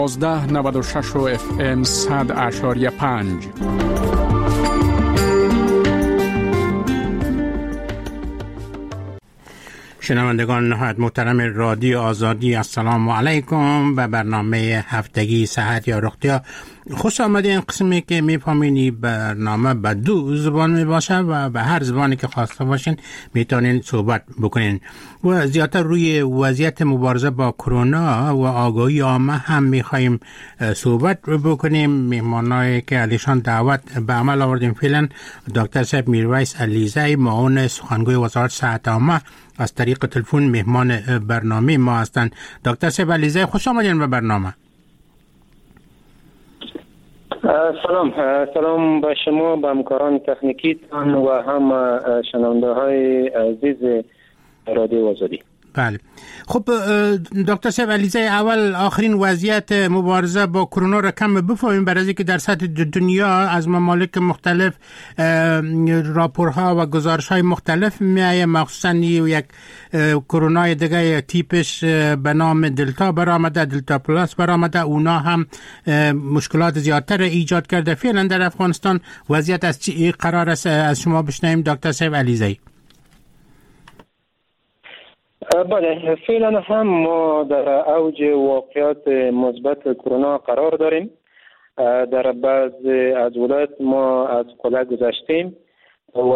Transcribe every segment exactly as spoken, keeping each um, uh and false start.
یازده نود و شش اف ام صد اشاریه پنج. شنوندگان نهایت محترم رادیو آزادی، السلام علیکم. به برنامه هفتگی صحت یا رختیا خوش آمده. این قسمی که میفهمینی برنامه به دو زبان می باشه و به هر زبانی که خواسته باشین میتونین صحبت بکنین و زیادتر روی وضعیت مبارزه با کرونا و آگاهی عامه هم میخواییم صحبت بکنیم. مهمانایی که علیشان دعوت به عمل آوردیم فعلا دکتر صاحب میرویس علیزی، معاون سخنگوی وزارت صحت عامه، از طریق تلفن مهمان برنامه ما هستند. دکتر صاحب علیزی خوش آمدین به برنامه. سلام سلام به شما، به همکاران تکنیکیتان و هم شنونده های عزیز رادیو آزادی. بله خب دکتر صاحب علیزی، اول آخرین وضعیت مبارزه با کرونا را کم بفهمیم، برای اینکه در سطح دنیا از ممالک مختلف راپورها و گزارش‌های مختلف میایه، مخصوصا یک کرونا دیگه تیپش به نام دلتا برآمده، دلتا پلاس برآمده، اونا هم مشکلات زیادتر ایجاد کرده. فعلا در افغانستان وضعیت از چی قرار است از شما بشنویم دکتر صاحب علیزی؟ بله، فعلا هم ما در اوج واقعیت مثبت کرونا قرار داریم. در بعض از ولایات ما از قله گذشتیم و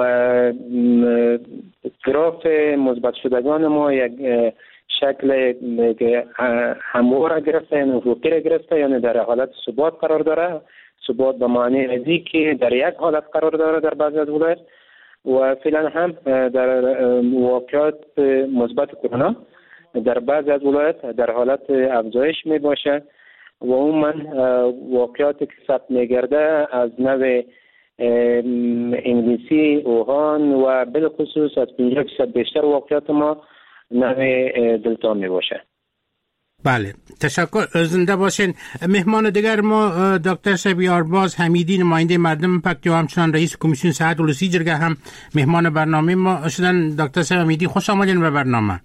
گراف مثبت شدگان ما یک شکل هموار گرفته، یعنی افقی را گرفته، یعنی در حالت ثبات قرار داره. ثبات به معنی ازی که در یک حالت قرار داره در بعض از ولایات و فعلا هم در واقعیت مثبت کرونا در بعض از ولایات در حالت افزایش می باشه و عموما واقعیاتی که ثبت می گرده از نوع انگلیسی، اوهان و بالخصوص از پنجاه درصد بیشتر واقعیت ما نوع دلتا می باشه. بله، تشکر، زنده باشین. مهمان دیگر ما دکتر صاحب یارباز حمیدی، نماینده مردم پکتیا و همچنان رئیس کمیسیون صحت ولسی جرگه هم مهمان برنامه ما شدن. دکتر صاحب حمیدی خوش آمدین به برنامه.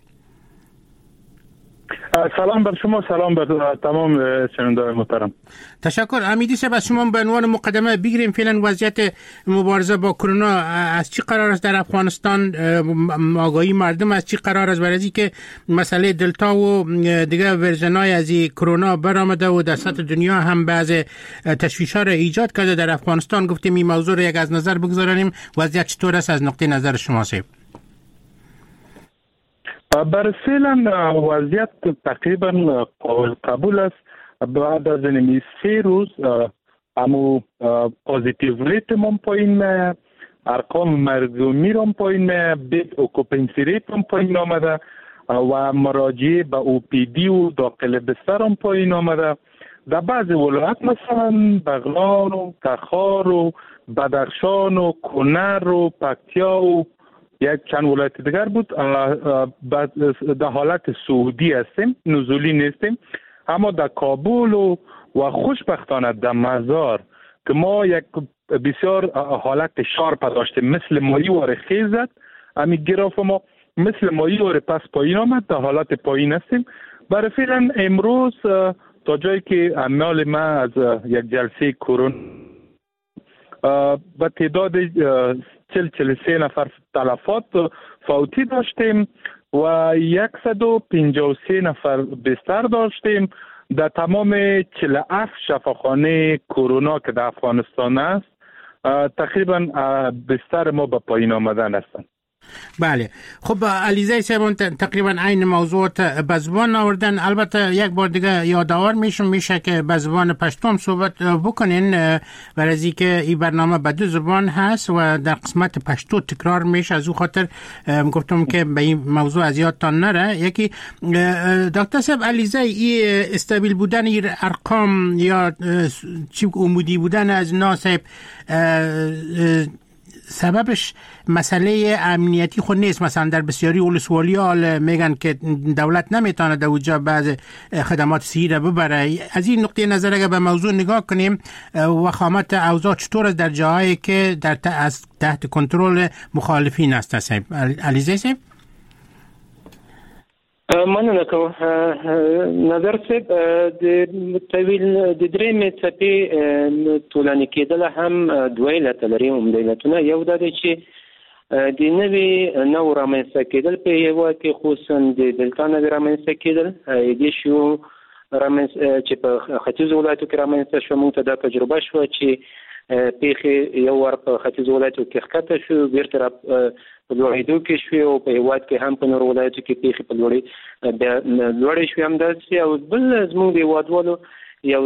سلام بر شما، سلام بر تمام شنوندگان محترم. تشکر. حمیدی صاحب، از شما به عنوان مقدمه بگیریم فعلا وضعیت مبارزه با کرونا از چی قرار است در افغانستان؟ آگاهی مردم از چی قرار است؟ برای اینکه مسئله دلتا و دیگه ورژن‌های از کرونا برآمده و در سطح دنیا هم بعض تشویش‌ها را ایجاد کرده. در افغانستان گفتیم این موضوع را یک از نظر بگذاریم، وضعیت چطور است از نقطه نظر شما صاحب؟ بر فعلا وضعیت تقریبا قابل قبول است. بعد از این سه روز امو پوزیتیو ریت هم پایین میه، ارقام مرگومی هم پایین میه، بیت اوکوپنسی ریت هم پایین آمده و مراجعه به او پی دی و داخل بستر هم پایین آمده. در بعض ولایات مثلا بغلان و تخار و بدخشان و کنر و پکتیا و یک چند ولایت دیگر بود در حالت صعودی هستیم، نزولی نیستیم. اما در کابل و و خوشبختانه در مزار که ما یک بسیار حالت شارپ داشتیم، مثل مایی واره خیزد، امی گراف ما مثل مایی واره پس پایین آمد، در حالت پایین هستیم. برای فعلا امروز تا جایی که اعمال ما از یک جلسه کرونا با تعداد چل چل سه نفر تلفات فوتی داشتیم و صد و پنجاه و سه نفر بستر داشتیم. در تمام چهل و هفت شفاخانه کرونا که در افغانستان است تقریبا بستر ما به پایین آمدن هستند. بله، خب علیزی صاحب تقریبا عین موضوعات به زبان آوردن. البته یک بار دیگه یادآور میشم میشه که به زبان پشتو صحبت بکنین، برای اینکه این برنامه به دو زبان هست و در قسمت پشتو تکرار میشه. از او خاطر گفتم که به این موضوع از یادتان نره. یکی دکتر صاحب علیزی، این استابیل بودن این ارقام یا چی عمودی بودن از ناسب سببش مسئله امنیتی خود نیست؟ مثلا در بسیاری ولسوالی‌ها میگن که دولت نمیتونه در اونجا بعض خدمات صحی را ببره. از این نقطه نظر اگر به موضوع نگاه کنیم، وخامت اوضاع چطور است در جاهایی که در تحت کنترل مخالفین است؟ صاحب علیزی صاحب مننه کوم نظر صاحب د طویل د درې مڅپې ټولنې کېدل هم دوه علت لري. هم علتونه یو د چې د نوې نو رامنځته کېدل په یو کې خصوصا د دلتا نوې رامنځته کېدل د شو رامنځته چې په ختیځ ولایتو کې رامنځته شو. موږ ته دا تجربه شو چې پیښې یو ور په ختیځ ولایتو کې ښکته شو، بیرته په لوړېدو کې شوې او په هېواد کې هم په نورو ولایتو کې پیښې په لوړې لوړې شوې همداسې. او بل زموږ د هېوادوالو یو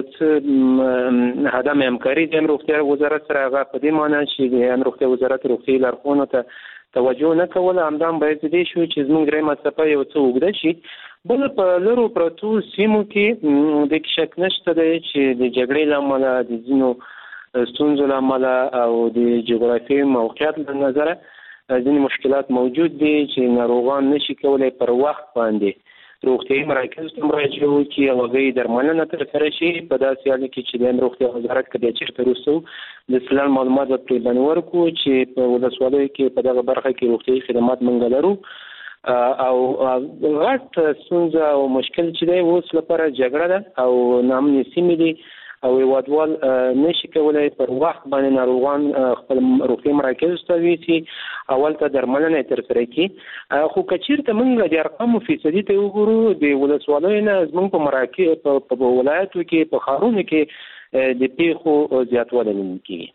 څه عدم همکاري د روغتیا وزارت سره، هغه په دې معنی چې د روغتیا وزارت روغتیایي لارښوونو ته توجه نه کوله. همدا هم باید دې شو چې زموږ درېیمه څپه یو څه اوږده شي. بل په لرو پرتو سیمو کې د شک نشته دی چې د جګړې له امله د ځینو ستونزو له امله او د جغرافیایي موقعیت له نظره ځینې مشکلات موجود دي چې ناروغان نشي کولی پر وخت باندې روغتیایي مراکز ته مراجعه وکړي او هغوی درملنه ترسره شي. په داسې حال کې چې د روغتیا وزارت که بیا چېرته وروسته د سلال معلومات به پرې باندې ورکړو چې په ولسوالیو کې په دغه برخه کې روغتیایي خدمات موږ لرو. او غټ ستونزه او مشکل چې دی اوس لپاره جګړه ده او ناامنې سیمې دي او هېوادوال نشي کولی پر وخت باندې ناروغان خپل روغتیایي مراکزو ته ویسي، اول ته درملنه یې ترسره کړي. خو که چېرته موږ د ارقامو فیصدي ته وګورو، د ولسوالیو نه زموږ په مراکز په ولایتو کې په ښارونو کې د پیښو زیاتوالی لیدل کېږي.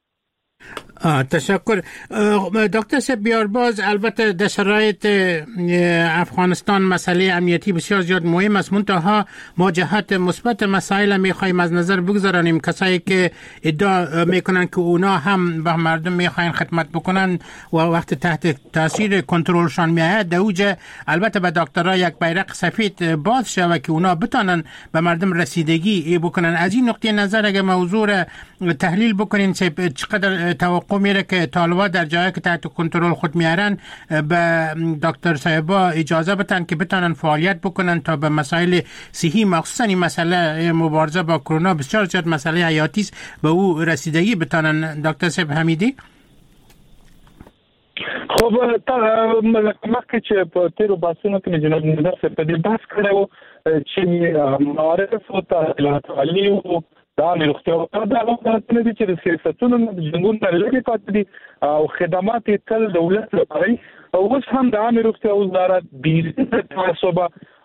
تشکر دکتر صاحب. بیارباز البته در شرایط افغانستان مسئله امنیتی بسیار زیاد مهم است، منتها ما جهت مثبت مسائل میخوایم از نظر بگذاریم. کسایی که ادعا میکنن که اونا هم به مردم میخواین خدمت بکنن و وقت تحت تاثیر کنترلشان میاد، دوجه البته به دکترها یک بیرق سفید باز شود که اونا بتانن به مردم رسیدگی بکنن. از این نقطه نظر اگه موضوع تحلیل بکنین چقدر توقع میره که طالبا در جایی که تحت کنترل خود میارن به دکتر صاحبا اجازه بدن که بتونن فعالیت بکنن تا به مسائل صحی، مخصوصا این مسئله مبارزه با کرونا بسیار زیاد مسئله حیاتی است، به او رسیدگی بتونن. دکتر صاحب حمیدی. خب مخکې چې په تیرو بحثونو کې جناب نظر صاحب په دې بحث کړی و چې معارف او تعلیمات عالي او دا روغتیا او دا غوښتنه دي چې د سیاستونو د جنګونو لري پاتې دي او خدمات تل دولت لپاره او اوس هم د عامه روغتیا وزارت د تعصب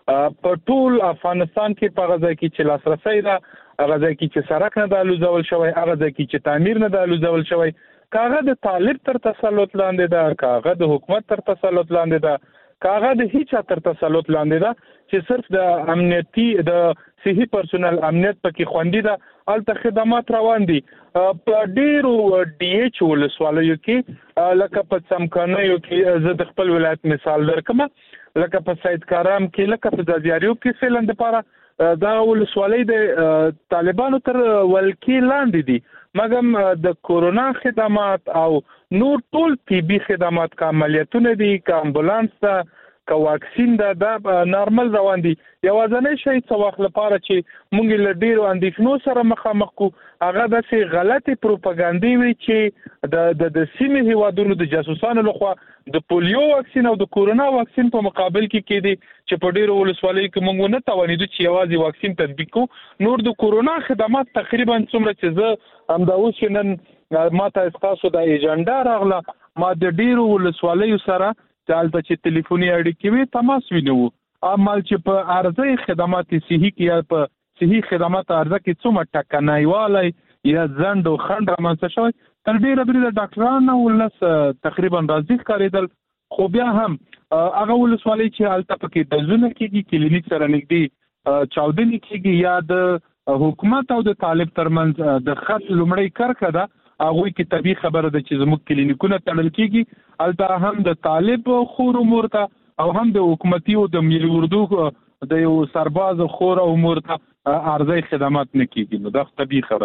په ټول افغانستان کې په غزا کې چې لاسرسي ده، غزا کې چې سړک نه د لوزول شوی، غزا کې چې تعمیر نه د لوزول شوی، کاغه د طالب تر تسلط لاندې ده، کاغه د حکومت تر تسلط لاندې ده، کاغه د هیڅ تر تسلط لاندې ده چې صرف د امنیتي د صحي پرسونل امنیت پکې خوندي ده. الته خدمات روان دي په ډیرو ډي ایچ ولسوالیو کې، لکه په څمکنیو کې زه د خپل ولایت مثال درکم، لکه په سید کارام کې، لکه په ځاځیاریو کې فعلا د پاره دا ولسوالۍ د طالبانو تر ولکې لاندې دي، مګم د کورونا خدمات او نور ټول طبي خدمات کا عملیاتونه دي، کا امبولانس ده، که واکسین ده، دا نارمل روان دي. یوازنی شی څه وخت لپاره چې مونږ له ډیرو اندېښنو سره مخامخ کو، هغه داسې غلطي پروپاګاندا وي چې د د سیمې هیوادونو د جاسوسانو لخوا د پولیو واکسین او د کورونا واکسین په مقابل کې کېدي چې په ډیرو ولسوالیو کې مونږ نه توانیدو چې یوازې واکسین تطبیق کو. نور د کورونا خدمات تقریبا څومره چې زه همدا اوس نن ما ته تاسو د ایجنډا راغله، ما د ډیرو ولسوالیو سره چالت چې ټلیفوني اړیکې وي تماس وینو، عمل چې په ارزي خدمات صحي کې یا په صحي خدمات ارزه کې څومره ټکنایوالی یا ځند او خند رامنځته شوی، تر ډیره بری د ډاکټرانو ولس تقریبا راضي ښکارېدل. خو بیا هم هغه ولسوالۍ چې هلته پکې ډزونه کېږي، کلینیک سره نږدې چاودنې کېږي، یا د حکومت او د طالب ترمنځ د خط لومړی کرښه ده، هغوی کې طبیعي خبره ده چې زموږ کلینیکونه تړل کېږي، هلته هم د طالب خور امور ته او هم د حکومتي او د ملي اردو د یو سرباز خور امور ته ارزي خدمات نه کېږي. نو دا طبیعي خبره.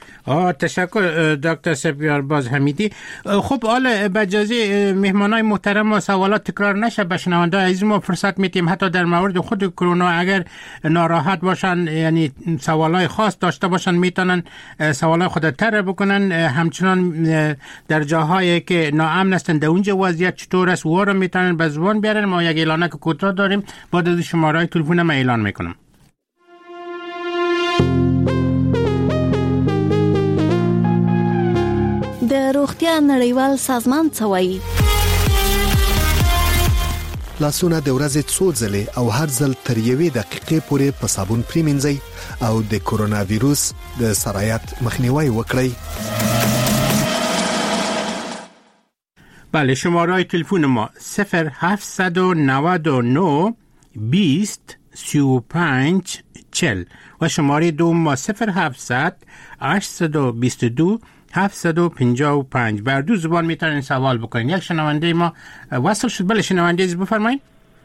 آه تشکر دکتر سپیار باز حمیدی. خب حالا به اجازه مهمانای محترم و سوالات تکرار نشه به شنونده عزیز ما فرصت میتیم حتی در مورد خود کرونا اگر ناراحت باشن یعنی سوالای خاص داشته باشن میتونن سوالای خود طرح بکنن. همچنان در جاهایی که ناامن هستن در اونجا وضعیت چطور است و رو میتونن به زبان بیارن. ما یک اعلانه که کوتاه داریم بعد از شماره تلفن ما اعلان میکنم. د روغتیا نړیوال سازمان څه وایي؟ لاسونه د ورځې څو ځلې او هر ځل تر یوې دقیقې پورې په صابون پریمنځئ او د کورونا ویروس د سرایت مخنیوي وکړئ. بله شماره تلفن ما صفر هفت نه نه بیست سی و پنج چل و شماره دوم ما صفر هفتصد هشتصد و بیست و دو هفتصد و پنجاه و پنج. بر دو زبان میتونین سوال بکنین. یک شنونده ما وصل شد. بله شنونده عزیز بفرمایید.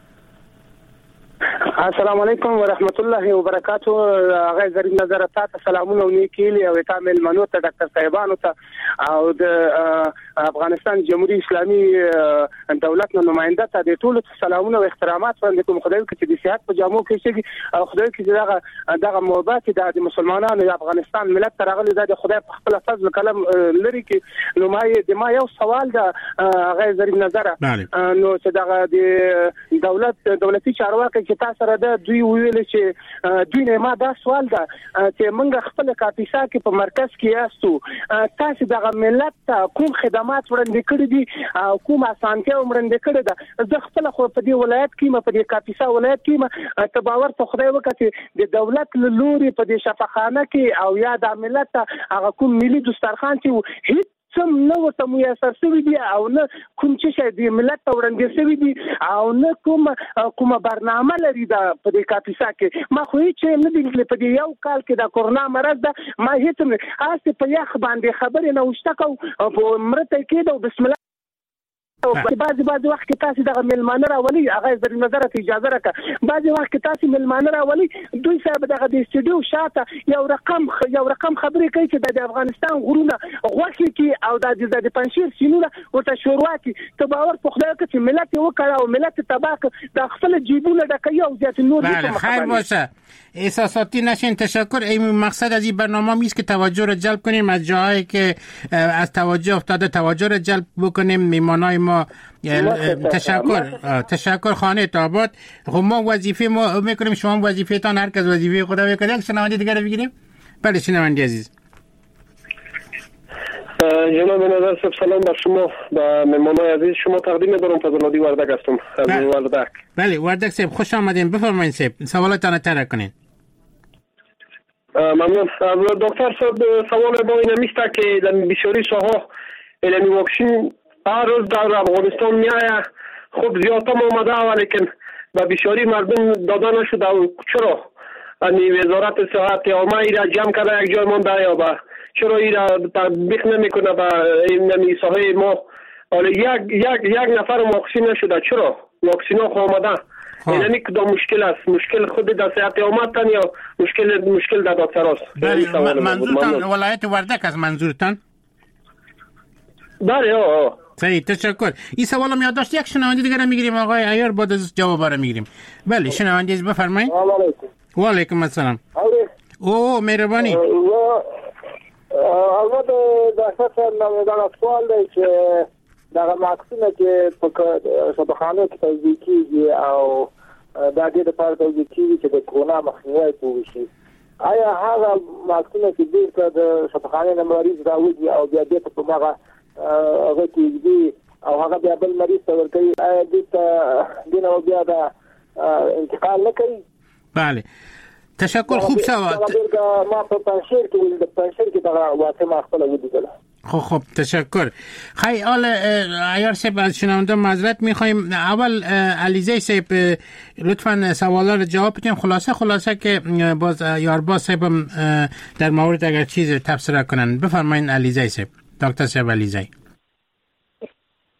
السلام علیکم و رحمت الله و برکاته. آقای ظریف نظر تاسو سلامونه او نیکیلی او تامل منو ته ډاکټر صاحبانو ته او د افغانستان جمهوریت اسلامي دولت نماینده ته د ټولو سلامونه او احترامات وړاندې کوم. خدای کې چې د سیاحت په جامو کې شي او خدای کې دغه دغه محبت د مسلمانانو د افغانستان ملت ترغلي د خدای په خپل فضل کلم لري کې نو ما د ما یو سوال د آقای ظریف نظر نو چې دغه د دولت دولتي چارواکي چې تاسو را ده دوی ویل چې دوی نه ما دا سوال ده چې موږ خپل کاپیسا کې په مرکز کې یاستو تاسو دغه ملت ته کوم خدمات وړاندې کړی دي او کوم اسانتیا وړاندې کړی ده. زه خپل خو په دې ولایت کې ما په دې کاپیسا ولایت کې ما تباور ته خدای وکړي د دولت لوري په دې شفاخانه کې او یا د ملت هغه کوم ملي دسترخوان چې هیڅ سم نو ورته میسر شوی دی او نه کوم چې دی ملت ته وړاندې شوی دی او نه کوم کومه برنامه لري دا په دې کاپیسا کې. ما خو هیڅ نه دی په دې یو کال کې دا کورونا مرض ده ما هیڅ نه اسه په یخ باندې خبرې نه وشته کو په مرته کې دا بسم الله او په بعض بعض وخت کې تاسو دغه ملمانه راولي. هغه زری نظر ته اجازه راکړه. بعض وخت کې تاسو ملمانه راولي دوی صاحب دغه د استودیو شاته یو رقم یو رقم خبرې کوي چې د افغانستان غرونه غوښه کې او د د پنځیر سینونه ورته شوروا کې تباور په خدای کې چې ملت وکړه او ملت تباک د خپل جیبونه ډکوي او زیات نور بله خیر باشه احساساتی نشین. تشکر. این مقصد از این برنامه میست که توجه رو جلب کنیم از جاهایی که از توجه افتاده توجه رو جلب بکنیم. میمانای ما تشکر تشکر خانه تابات. خب ما وظیفه ما میکنیم شما وظیفه تان هر کس وظیفه خدا بکنه. یک شنونده دیگر رو بگیریم. بله شنونده عزیز. جناب نظر صاحب سلام بر شما و مهمانای عزیز. شما تقدیم دارم فضلادی وردک هستم از وردک. بله وردک صاحب خوش آمدین. بفرمایید صاحب سوالاتتان طرح کنین. ممنون. دکتر صاحب سوال با این میسته که در بسیاری ساها علمی واکسین هر روز در افغانستان میایه خب زیادتر آمده ولیکن و بسیاری مردم داده نشده. چرا؟ یعنی وزارت صحت عامه ایرا جمع کرده یک جای مانده یا با چرا ایرا تطبیق نمیکنه با این ساحه ما؟ حالا یک یک یک نفر واکسین نشده. چرا؟ واکسین ها آمده. یعنی کدام مشکل است؟ مشکل خود در صحت عامه تن یا مشکل مشکل در دکتراست؟ بله منظورتان ولایت وردک از منظورتان؟ بله آه صحیح تشکر. این سوال هم یادداشت یک شنونده دیگر میگیریم آقای عیار بعد از جواب رو میگیریم. بله شنونده از بفرمایید. سلام علیکم. و علیکم السلام. او مهربانی. البته دکتر صاحب نمیدونم سوال دی چې دغه ماکسونه چې په شفاخانه کې توزیع کیږي او دا دې لپاره توزیع کیږي چې د کرونا مخنیوي وشي. آیا هغه ماکسونه چې بیرته د شفاخانه نه مریض راوځي او بیا دې په هغه هغه کېږي او هغه بیا بل مریض ته ورکوي آیا دې ته دې نو بیا دا انتقال نه کوي؟ بله تشکر. خوب سوال. ما په پنځیر کې د پنځیر کې دا واقع ما خپل ولیدل. خب خب تشکر. خیلی حال عیار صاحب از شنونده معذرت میخوایم. اول علیزی صاحب لطفاً سوالا رو جواب بدیم خلاصه خلاصه که باز یارباز صاحب در مورد اگر چیز تفسیر کنن. بفرمایید علیزی صاحب. دکتر صاحب علیزی.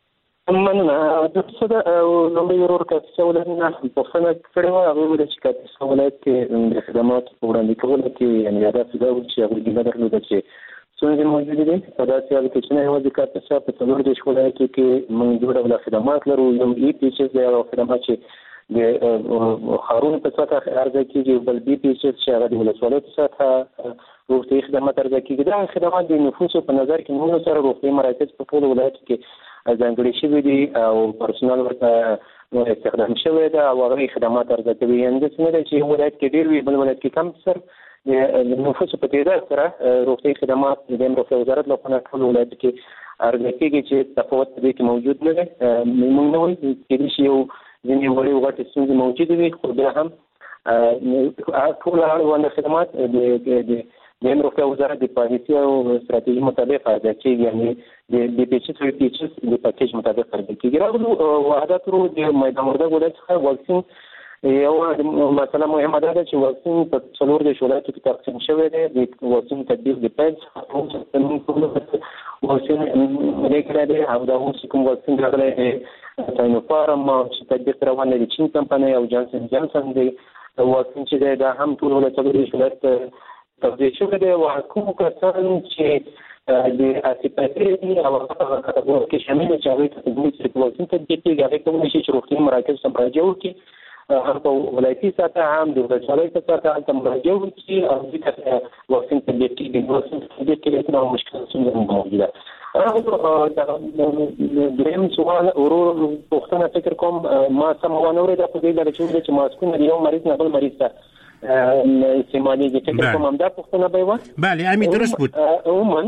مننه. د څه د لومړي ورور کاپیسا ولایت نه پوښتنه کړې وه. هغوی ویل چې کاپیسا ولایت کې د خدماتو په وړاندې کولو کې یعنې هدف دا و چې هغوی ګیله درلوده چې ستونزې موجودې دي په داسې حال کې چې نه یوازې کاپیسا په څلور دېرش ولایتو کې موږ دوه ډوله خدمات لرو. یو ای پی ایچ اس دی هغه خدمات چې د ښارونو په سطحه عرضه کېږي، بل بي پی ایچ اس چې هغه د ولسوالیو په سطحه روغتیایي خدمات عرضه کېږي. دا خدمات د نفوسو په نظر کې نیولو سره روغتیایي مراکز په ټولو ولایتو کې ځانګړي شوي دي او پرسونل ورته استخدام شوی ده او هغه خدمات عرضه کوي. یعنې داسې نه ده چې یو ولایت کې ډېر وي بل ولایت کې کم. سر د نفوسو په تعداد سره روغتیایي خدمات د روغتیا وزارت لخوا ټول ولایتو کې عرضه کېږي چې تفاوت په دې کې موجود نه دی. موږ نه وایو کېدای شي یو ځینې وړې غټې ستونزې موجودې وي، خو بیا هم ټول اړوند خدمات د د روغتیا وزارت د پالیسي او ستراتیژي مطابق عرضه کېږي، یعنې د بي پی ایچ اس او پی ایچ اس د پاکیج مطابق عرضه کېږي. راغلو وحدت ورو د میدان وردګ ولایت څخه واکسین یو مسله مهمه ده چې واکسین په څلور دېرش ولایتو کې تقسیم شوی دی. د واکسین تطبیق د پیل څخه واکسین لېږلی دی او دا اوس کوم واکسین راغلی دی ساینوفارم چې تطبیق روان دی د چین کمپنۍ او جانسن جانسن دی واکسین چې دی دا هم ټول ولایت څلور دېرش ولایت توضیح شوی دی. او کوم کسان چې د اسیپاتي او هغه کټګوري کې شامل دي چې هغوی ته د واکسین تطبیق کېږي، هغوی کولی شي چې روغتیایي مراکز ته مراجعه وکړي، هم په ولایتي سطحه هم د ولسوالۍ په سطحه هلته مراجعه وکړي او دوی ته واکسین تطبیق کېږي. واکسین تطبیق کې هېڅ ډول مشکل ستونزه موجوده. دویم سوال ورور پوښتنه فکر کوم ما سمه ونه اورېده په دې ډله چې وویل چې ماسکونه د یو مریض نه بل مریض ته استعمالیږي. فکر کوم همدا پوښتنه به یې وه. بله همین درست بود. عموما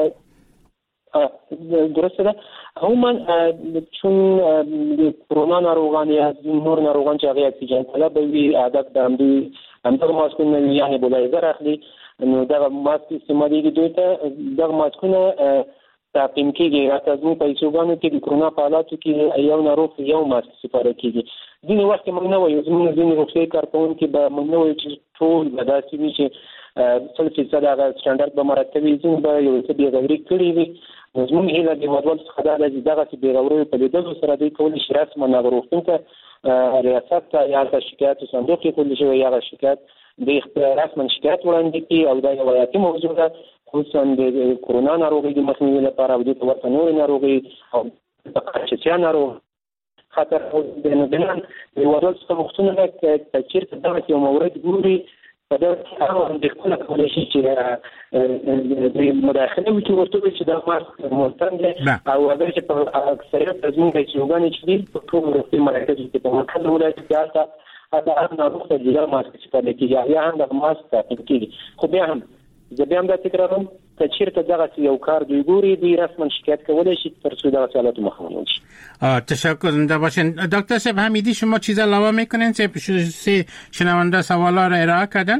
درسته ده. عموما چون د کرونا ناروغان یا نور ناروغان چې هغې اکسیجن طلب وي هدف د همدوی همدغه ماسکونه وي، یعنې بلایزر اخلي نو دغه ماسک استعمالیږي. دوی ته دغه ماسکونه تعقیم کېږي. راته زموږ په ایسوګانو کې د کرونا په حالاتو کې یو ناروغ یو ماسک استفاده کېږي. ځینې وخت موږ نه وایو، زموږ ځینې روغتیایي کارکوونکي به موږ نه وایو چې ټول به داسې وي چې سل فیصد هغه سټنډرډ به مراعات کوي، ځینې به یو څه بېغوري کړي وي. نو زموږ هیله د هېوادوالو څخه دا ده چې دغسې بېغورۍ په لیدلو سره دوی کولی شي رسما هغه روغتون ته ریاست ته یا هلته شکایاتو صندوق کې کولای شي هغه شکایت دوی رسما شکایت وړاندې کړي او دا یو حیاتي موضوع ده، خصوصا د کرونا ناروغۍ د مخنیوي لپاره او دوی ته ورته نورې ناروغۍ او د قرچچیا ناروغ خطر نو دنن د هېوادوالو څخه غوښتنه ده که چېرته دغسې یو مورد ګوري په دغه کې هغه اندېښنه کولی شي چې د مداخله وکړي، ورته ووایي چې دا ماسک مهتم دی او هغه چې په اکثریت زموږ د ایسوګانې چې دي په ټولو روغتیایي مراکزو کې په مرکز ولایت کې هلته هلته هر ناروغ ته جلا ماسک استفاده کېږي، یا هم دغه ماسک تعقیب کېږي. خو بیا هم زه بیا هم دا تکراروم که چېرته دغسې یو کار دوی ګوري دوی رسما شکایت کولی شي تر څو دغسې حالاتو مخه ونیول شي. تشکر زنده باشین. دکتر صاحب حمیدی شما چیز علاوه میکنین؟ سه شنونده سوالا را ارائه کردن.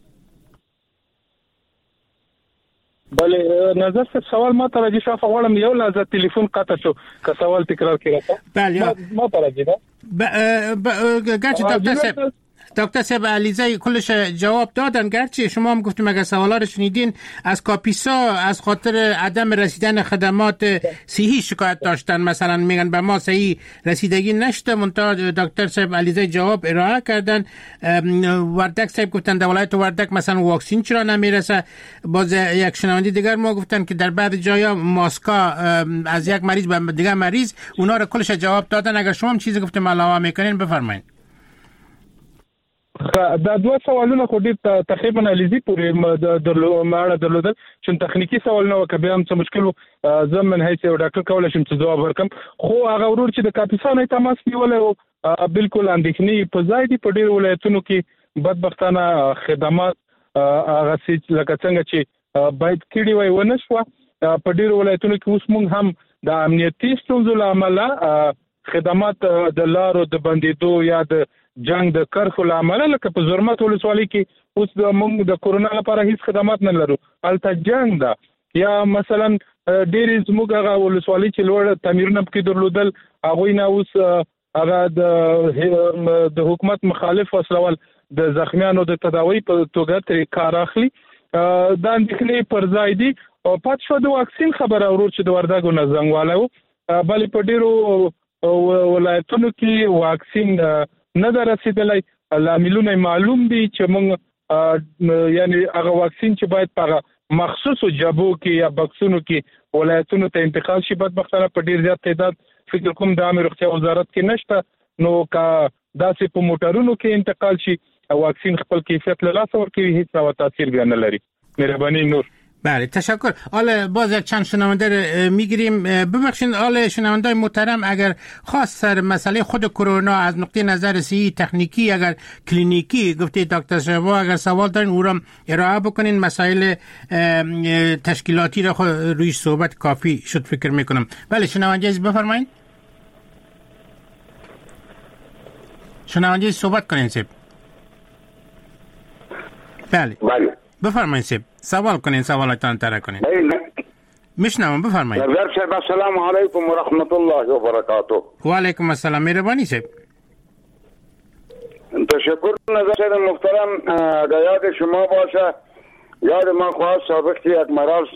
بله نظر صاحب سوال ما توجه شو فغواړم یو لحظه تلیفون قطع شو که سوال تکرار کړه. بله ما توجه ده. گرچه دکتر صاحب دکتر صاحب علیزی کلش جواب دادن، گرچه شما هم گفتیم اگر سوالا رو شنیدین از کاپیسا از خاطر عدم رسیدن خدمات صحی شکایت داشتن، مثلا میگن به ما صحی رسیدگی نشده. منتها دکتر صاحب علیزی جواب ارائه کردن. وردک صاحب گفتن در ولایت وردک مثلا واکسین چرا نمیرسه. باز یک شنونده دیگر ما گفتن که در بعض جایا ماسکا از یک مریض به دیگر مریض، اونا رو کلش جواب دادن. اگر شما هم چیزی گفتیم علاوه میکنین بفرمایید. دا دوه سوالونه خو ډېر تقریبا علیزي پورې درلودل درلودل چې تخنیکی سوال نه وکړ، بیا هم څه مشکل زه من حیث یو ډاکټر کولی شم چې ځواب ورکړم. خو هغه ورور چې د کاپیسا نه تماس نیولی و بالکل اندېښنې په ځای دي. په ډېرو ولایتونو کې بدبختانه خدمات هغسې لکه څنګه چې باید کړي وای ونه شوه. په ډېرو ولایتونو کې اوس موږ هم د امنیتي ستونزو له امله خدمات د لارو د بندېدو یا د جنگ د کرخو له امله لکه په زرمت ولسوالۍ کې اوس د موږ د کرونا لپاره هیڅ خدمات نه لرو، هلته جنگ ده. یا مثلا ډېرې زموږ هغه ولسوالۍ چې لوړ تعمیرونه پکې درلودل هغوی نه اوس هغه د حکومت مخالف وسلوال د زخمیانو د تداوی په توګه ترې کار اخلي. دا اندېښنې پر ځای دي. او پاتې شوه د واکسین خبره ورور چې د وردګو نه زنګ والی و، بلې په ډیرو ولایتونو کې واکسین نه ده رسیدلی. لاملونه معلوم دي چې موږ یعنی هغه واکسین چې باید په مخصوصو جبو کې یا بکسونو کې ولایتونو ته انتقال شي بدبختانه په ډیر زیات تعداد فکر کوم د عامه روغتیا وزارت کې نشته، نو کا داسې په موټرونو کې انتقال شي او واکسین خپل کیفیت له لاسه ورکوي هیڅ ډول تاثیر بیا نه لري. مهرباني نور. بله تشکر. حالا باز یک چند شنونده رو میگیریم. ببخشید حالا شنونده محترم اگر خاص سر مسئله خود کرونا از نقطه نظر صحی تکنیکی اگر کلینیکی گفته دکتر شما اگر سوال دارین او را ارائه بکنین، مسائل تشکیلاتی را روی صحبت کافی شد فکر میکنم. بله شنونده عزیز بفرمایید. شنونده صحبت کنین سیب. بله بله بفرمایید سیب سوال کنین، سوالاتان طرح کنین. میشنوم بفرمایید. نظر صاحب السلام علیکم و رحمت الله و برکاته. و علیکم السلام. مهربانی صاحب. تشکر. نظر صاحب محترم یاد شما باشه، یاد من خواهد سابق که یک مرض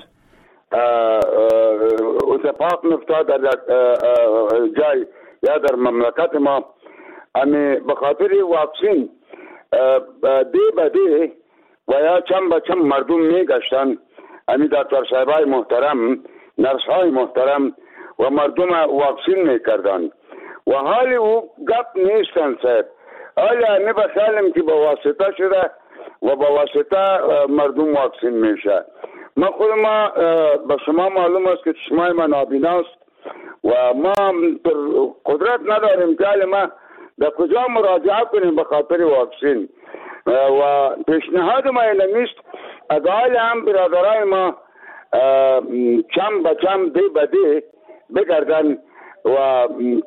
اتفاق نفتاد در جای یا در مملکت ما، امی بخاطر واکسین دی بدی و یا چند به چند مردم می گشتن، امی دکتر صاحبای محترم، نرس های محترم و مردم واکسین می کردن و حالی او گپ نیستن صاحب. حالی امی بخیالم که با واسطه شده و با واسطه مردم واکسین میشه. ما خود ما به شما معلوم است که چشمای ما نابیناست و ما قدرت نداریم که ما در کجا مراجعه کنیم به خاطر واکسین و پیشنهاد ما اینمیست اگر هم برادرای ما چم به چم دی به دی بگردن و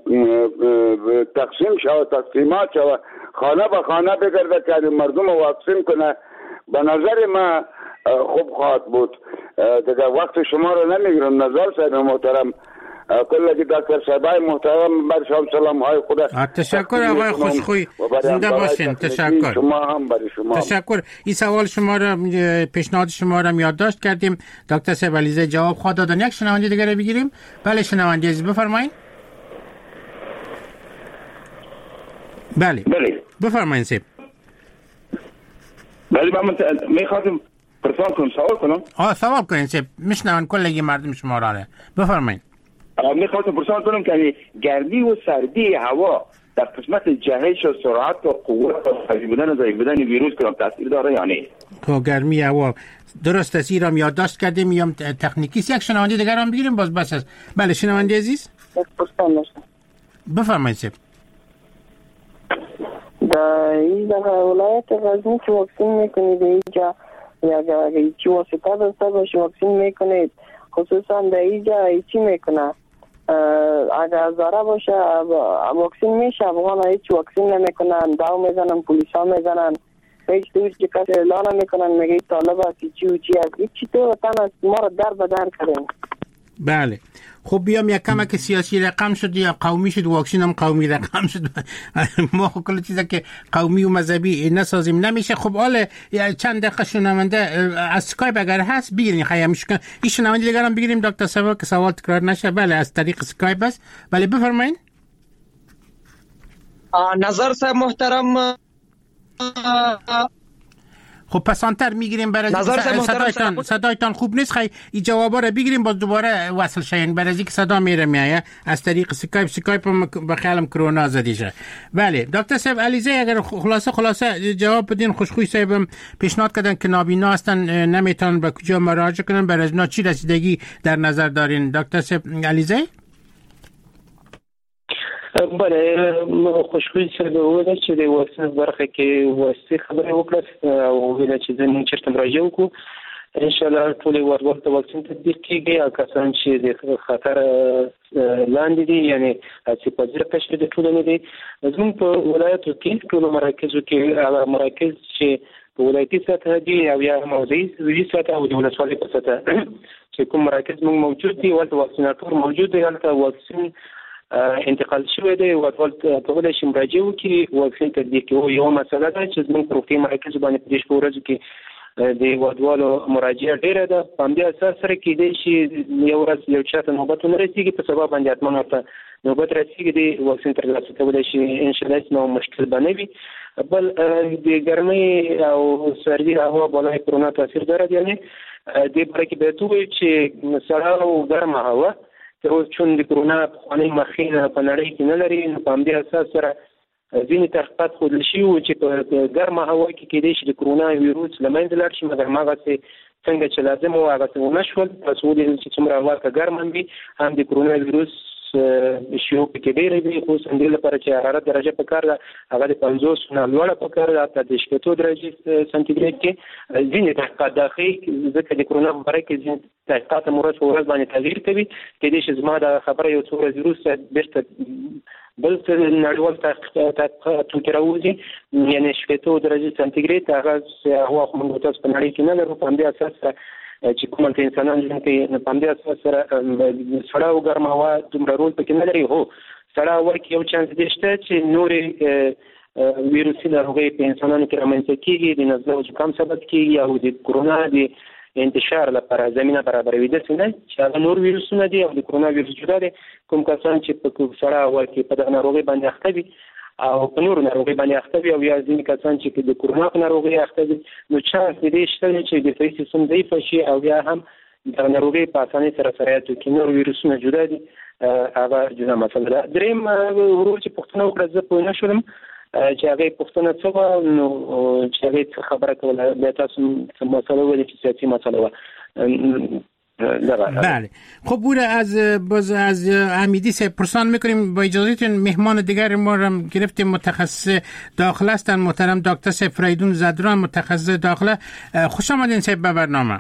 تقسیم شود، تقسیمات شود، خانه به خانه بگرده که مردم واکسین کنه، به نظر ما خوب خواهد بود. دیگه وقت شما رو نمیگیرم نظر صاحب محترم، کل که دکتر صاحبای محترم بر شما سلام های خدا. تشکر آقای خوشخوی، زنده باشین. تشکر. شما هم برای شما. تشکر. این سوال شما را، پیشنهاد شما را یادداشت کردیم. دکتر صاحب علیزاده جواب خواهد دادن. یک شنونده دیگه رو بگیریم. بله شنونده عزیز بفرمایید. بله بله بفرمایید صاحب. بله من میخواستم پرسان کنم، سوال کنم. آه سوال کنین صاحب، میشنون کلگی مردم شما را. بفرمایید. میخواستم پرسان کنم که گرمی و سردی هوا در قسمت جهش و سرعت و قوت و قوی بودن و ضعیف بودن ویروس کنم تاثیر داره یا نه؟ خب گرمی هوا درست است، ایرام یادداشت کردیم. میام تکنیکی یک شنونده دیگر هم بگیریم باز بس است. بله شنونده عزیز بفرمایید صاحب. در این ولایت غزنی که واکسین میکنید اینجا یا هیچی واسطه دسته باشه واکسین میکنید، خصوصا در اینجا هیچی میکنه اگر زاره باشه واکسین میشه، افغان هیچ واکسین نمیکنن، داو میزنن، پولیس ها میزنن، هیچ دوش که کسی اعلان میکنن میگه طالب هستی چی و چی هست. هیچی تو وطن است ما رو در بدر کردیم. بله خب بیام یک کمک سیاسی رقم شد یا قومی شد، واکسین هم قومی رقم شد. ما خب کل چیزا که قومی و مذهبی نسازیم نمیشه. خب حالا چند دقیقه شنونده از اسکایپ اگر هست بگیرین خیلی مشکل این شنونده دیگر هم بگیریم دکتر صاحب که سوال تکرار نشه. بله از طریق اسکایپ است. بله بفرمایید. نظر صاحب محترم خب پسانتر میگیریم برای صدایتان صدایتان خوب نیست. خیلی این جوابا رو بگیریم باز دوباره وصل شین برای اینکه صدا میره میایه از طریق اسکایپ. اسکایپ به خیالم کرونا زدی شه. بله دکتر صاحب علیزاده اگر خلاصه خلاصه جواب بدین. خوشخوی صاحب پیشنهاد کردن که نابینا هستن نمیتونن به کجا مراجعه کنن، برای اینا چی رسیدگی در نظر دارین دکتر صاحب علیزاده؟ بله خوشخوی صاحب وویل چې د واکسین برخه کې واسطه خبره وکړه او ویل چې زموږ چرته مراجعه وکړو ان شاء الله ټول ورته واکسین تطبیق کیږي او کسان چې د خطر لاندې دي یعنی چې پذیر پښې د ټول نه دي زموږ په ولایتو کې ټول مراکزو کې مراکز چې په ولایتي سطح دي او یا موضوعي سطح او د ولسوالۍ په سطح چې کوم مراکز موږ موجود دي ولته واکسیناتور موجود دی هلته واکسین انتقال شوی دی او ټول کولای شي مراجعه وکړي واکسین تطبیق کوي. یو مسله ده چې زموږ په روغتي مرکز باندې په دې شپږ ورځو کې د هیوادوالو مراجعه ډیره ده. په همدې اساس سره کېدای شي یو ورځ یو چاته نوبت ونه رسېږي، په سبب باندې حتما ورته نوبت رسېږي د واکسین ترلاسه کولی شي. انشاءالله نو مشکل به نه وي. بل د ګرمۍ او سردي هوا بالای کرونا تاثیر دارد. یعنی دې باره کې باید ووایو چې سړه او ګرمه هوا تر اوسه چون د کرونا پخوانۍ مخینه په نړۍ کې نه لري، نو په همدې اساس سره ځینې تحقیقات ښودل شوي وو چې په ګرمه هوا کې کېدای شي د کرونا ویروس له منځه لاړ شي، مګر هماغسې څنګه چې لازم وو هغسې ونه شول. تاسو ولیدل چې څومره هوا که ګرمه وي هم د کرونا ویروس شیوع پکې ډېره وي، خصوصا دې لپاره چې حرارت درجه پکار ده هغه د پنځوس نه لوړه پکار ده، حتی د شپېتو درجې سانتیګریډ کې. ځینې تحقیقات دا ښیي ځکه د کرونا په باره کې ځینې تحقیقات هم ورځ په ورځ باندې تغییر کوي. کېدای شي زما دا خبره یو څو ورځې وروسته بېرته بل څه نړیوال تحقیقاتو کې راوځي، یعنې شپېتو درجې سانتیګریډ هغه هوا خو موږ تاسو په نړۍ کې نه لرو. په همدې اساس سره چې کوم هلته انسانان ژوند کوي، په همدې اساس سره سړه او ګرمه هوا دومره رول پکې نه لري. هو سړه هوا کې یو چانس دی شته چې نورې ویروسي ناروغۍ په انسانانو کې رامنځته کېږي، د نزله او زکام سبب کېږي او د کرونا د انتشار لپاره زمینه برابروي. داسې نه چې هغه نور ویروسونه دي او د کرونا ویروس جدا دی. کوم کسان چې په سړه هوا کې په دغه ناروغۍ باندې اخته وي او په نورو ناروغۍ باندې اخته وي، او یا ځینې کسان چې د کرونا په ناروغۍ اخته وي، نو چانس د دې شته دی چې دفاعي سیستم ضعیفه شي او یا هم دغه ناروغۍ په اسانۍ سره سرایت وکړي. نور ویروسونه جدا دي، هغه جدا مسله ده. درېیم ورور چې پوښتنه وکړه زه پوه نه شولم چې هغه پوښتنه څه وه، نو چې هغې څه خبره کوله، بیا تاسو څه مسئله ویلې چې سیاسي مسئله وه. بله خب او را از باز از حمیدی سپرسان میکنیم. با اجازهتون مهمان دیگر ما را گرفتیم، متخصص داخله هستن، محترم دکتر فریدون زدران، متخصص داخله. خوش آمدین سیب به برنامه.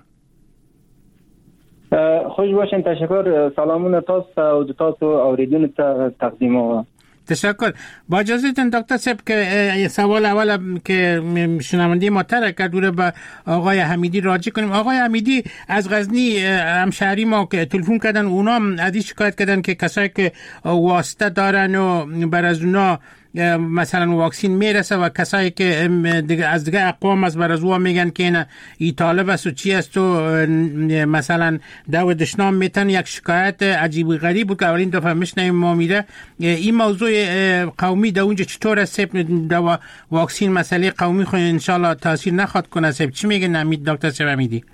خوش باشین. تشکر. سلامون تاسو او د تاسو اوریدونکو ته تقدیم و تشکر. با اجازهتون دکتر صاحب که سوال اول که شنونده ما طرح کرد رو به آقای حمیدی راجع کنیم. آقای حمیدی از غزنی همشهری ما که تلفن کردن، اونا از این شکایت کردن که کسایی که واسطه دارن و بر از اونا مثلا واکسین میرسه و کسایی که دیگه از دیگه اقوام از بر از او میگن که این ای طالب است و چی است و مثلا دو دشنام میتن. یک شکایت عجیب و غریب بود که اولین دفعه میشنیم ما میره. این موضوع قومی در اونجا چطور است؟ دو واکسین مسئله قومی خود انشالله تاثیر نخواد کنه. چی میگه نمید دکتر صاحب حمیدی؟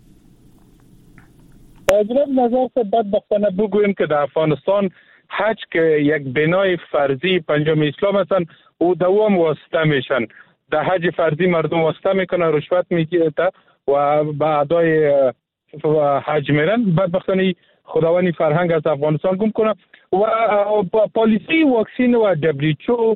جناب نظر سے بدبختانه بگویم که در افغانستان حج که یک بنای فرضی پنجم اسلام هستن او دوام واسطه میشن. در حج فرضی مردم واسطه میکنن، رشوت میگیره و به ادای حج میرن. بدبختانه خداوندی فرهنگ از افغانستان گم کنه. و پالیسی واکسین و دبلیوچو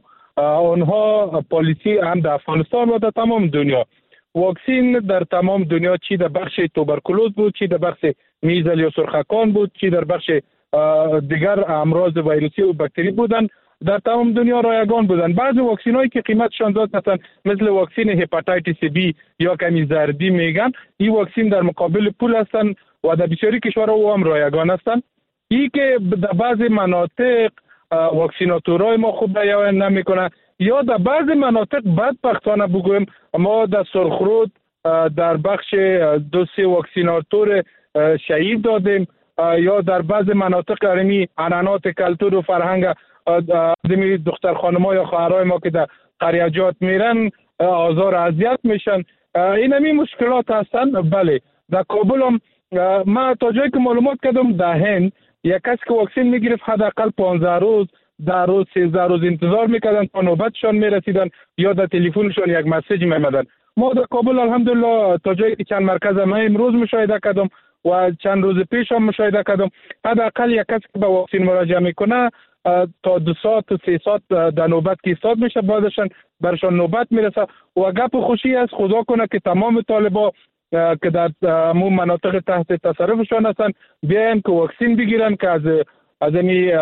اونها پالیسی هم در افغانستان و در تمام دنیا. واکسین در تمام دنیا، چی در بخش توبرکولوز بود، چی در بخش میزل یا سرخکان بود، چی در بخش دیگر امراض ویروسی و باکتری بودن، در تمام دنیا رایگان بودن. بعضی واکسین هایی که قیمتشان زیاد هستند مثل واکسین هپاتیتیس بی یا کمی زردی میگن، این واکسین در مقابل پول هستند و در بسیاری کشورها او هم رایگان هستند. این که در بعضی مناطق واکسیناتورای ما خوب بیان نمیکنه یا در بعضی مناطق بدبختانه بگویم ما در سرخرود در بخش دو سه واکسیناتور شهید دادیم، یا در بعضی مناطق ارمی عنعنات کلتور و فرهنگ آدمی دختر خانم‌ها یا خواهرای ما که در قریجات میرن آزار اذیت میشن. این همین مشکلات هستن. بله در کابل هم ما تا جایی که معلومات کردم در هند یک کس که واکسین میگرفت حداقل پانزده روز در روز سیزده روز انتظار میکردن تا نوبتشان میرسیدن یا در تلفنشان یک مسیج میمدن. ما در کابل الحمدلله تا جایی که چند مرکز ما امروز مشاهده کردم و چند روز پیش هم مشاهده کردم حداقل یک کسی که به واکسین مراجعه میکنه تا دو ساعت و سه ساعت در نوبت که ایستاد میشه، بعدشان برشان نوبت میرسه. و گپ خوشی است خدا کنه که تمام طالبا که در همون مناطق تحت تصرفشان هستن بیاین که واکسین بگیرن که از از این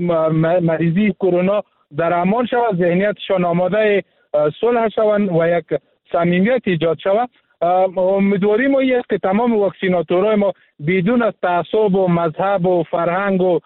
مریضی کرونا در امان شود، ذهنیتشان آماده صلح شوند و یک صمیمیت ایجاد شود. امیدواریم ما است که تمام واکسیناتورهای ما بدون از تعصب و مذهب و فرهنگ و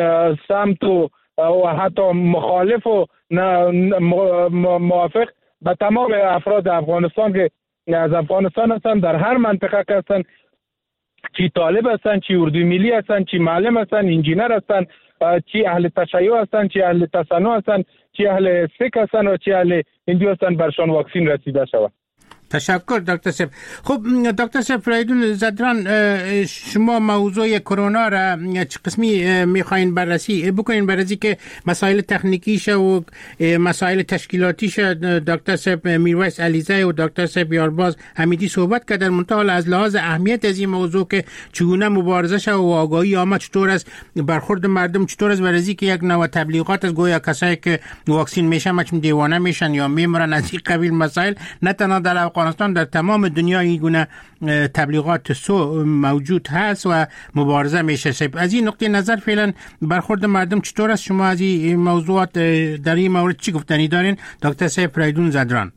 سمت و حتی مخالف و موافق به تمام افراد افغانستان که از افغانستان هستن، در هر منطقه که هستن، چی طالب هستن، چی اردو ملی هستن، چی معلم هستن، انجینر هستن، چی اهل تشیع هستن، چی اهل تصنع هستن، چی اهل فقه هستن و چی اهل هندو هستن، برشان واکسین رسیده شود. تشکر دکتر صاحب. خب دکتر صاحب فریدون زدران، شما موضوع کرونا را چه قسمی میخواین بررسی بکنین؟ بررسی که مسائل تکنیکیش و مسائل تشکیلاتیش دکتر صاحب میرویس علیزی و دکتر صاحب یارباز حمیدی صحبت کردن، منتها از لحاظ اهمیت از این موضوع که چگونه مبارزه شه و آگاهی عامه چطور است، برخورد مردم چطور است، بررسی که یک نوع تبلیغات از گویا کسایی که واکسین میشن مچم دیوانه میشن یا میمرن، از این قبیل مسائل نه تنها در افغانستان، در تمام دنیا این گونه تبلیغات سو موجود هست و مبارزه میشه. از این نقطه نظر فعلا برخورد مردم چطور است؟ شما از این موضوعات در این مورد چی گفتنی دارین دکتر صاحب فریدون زدران؟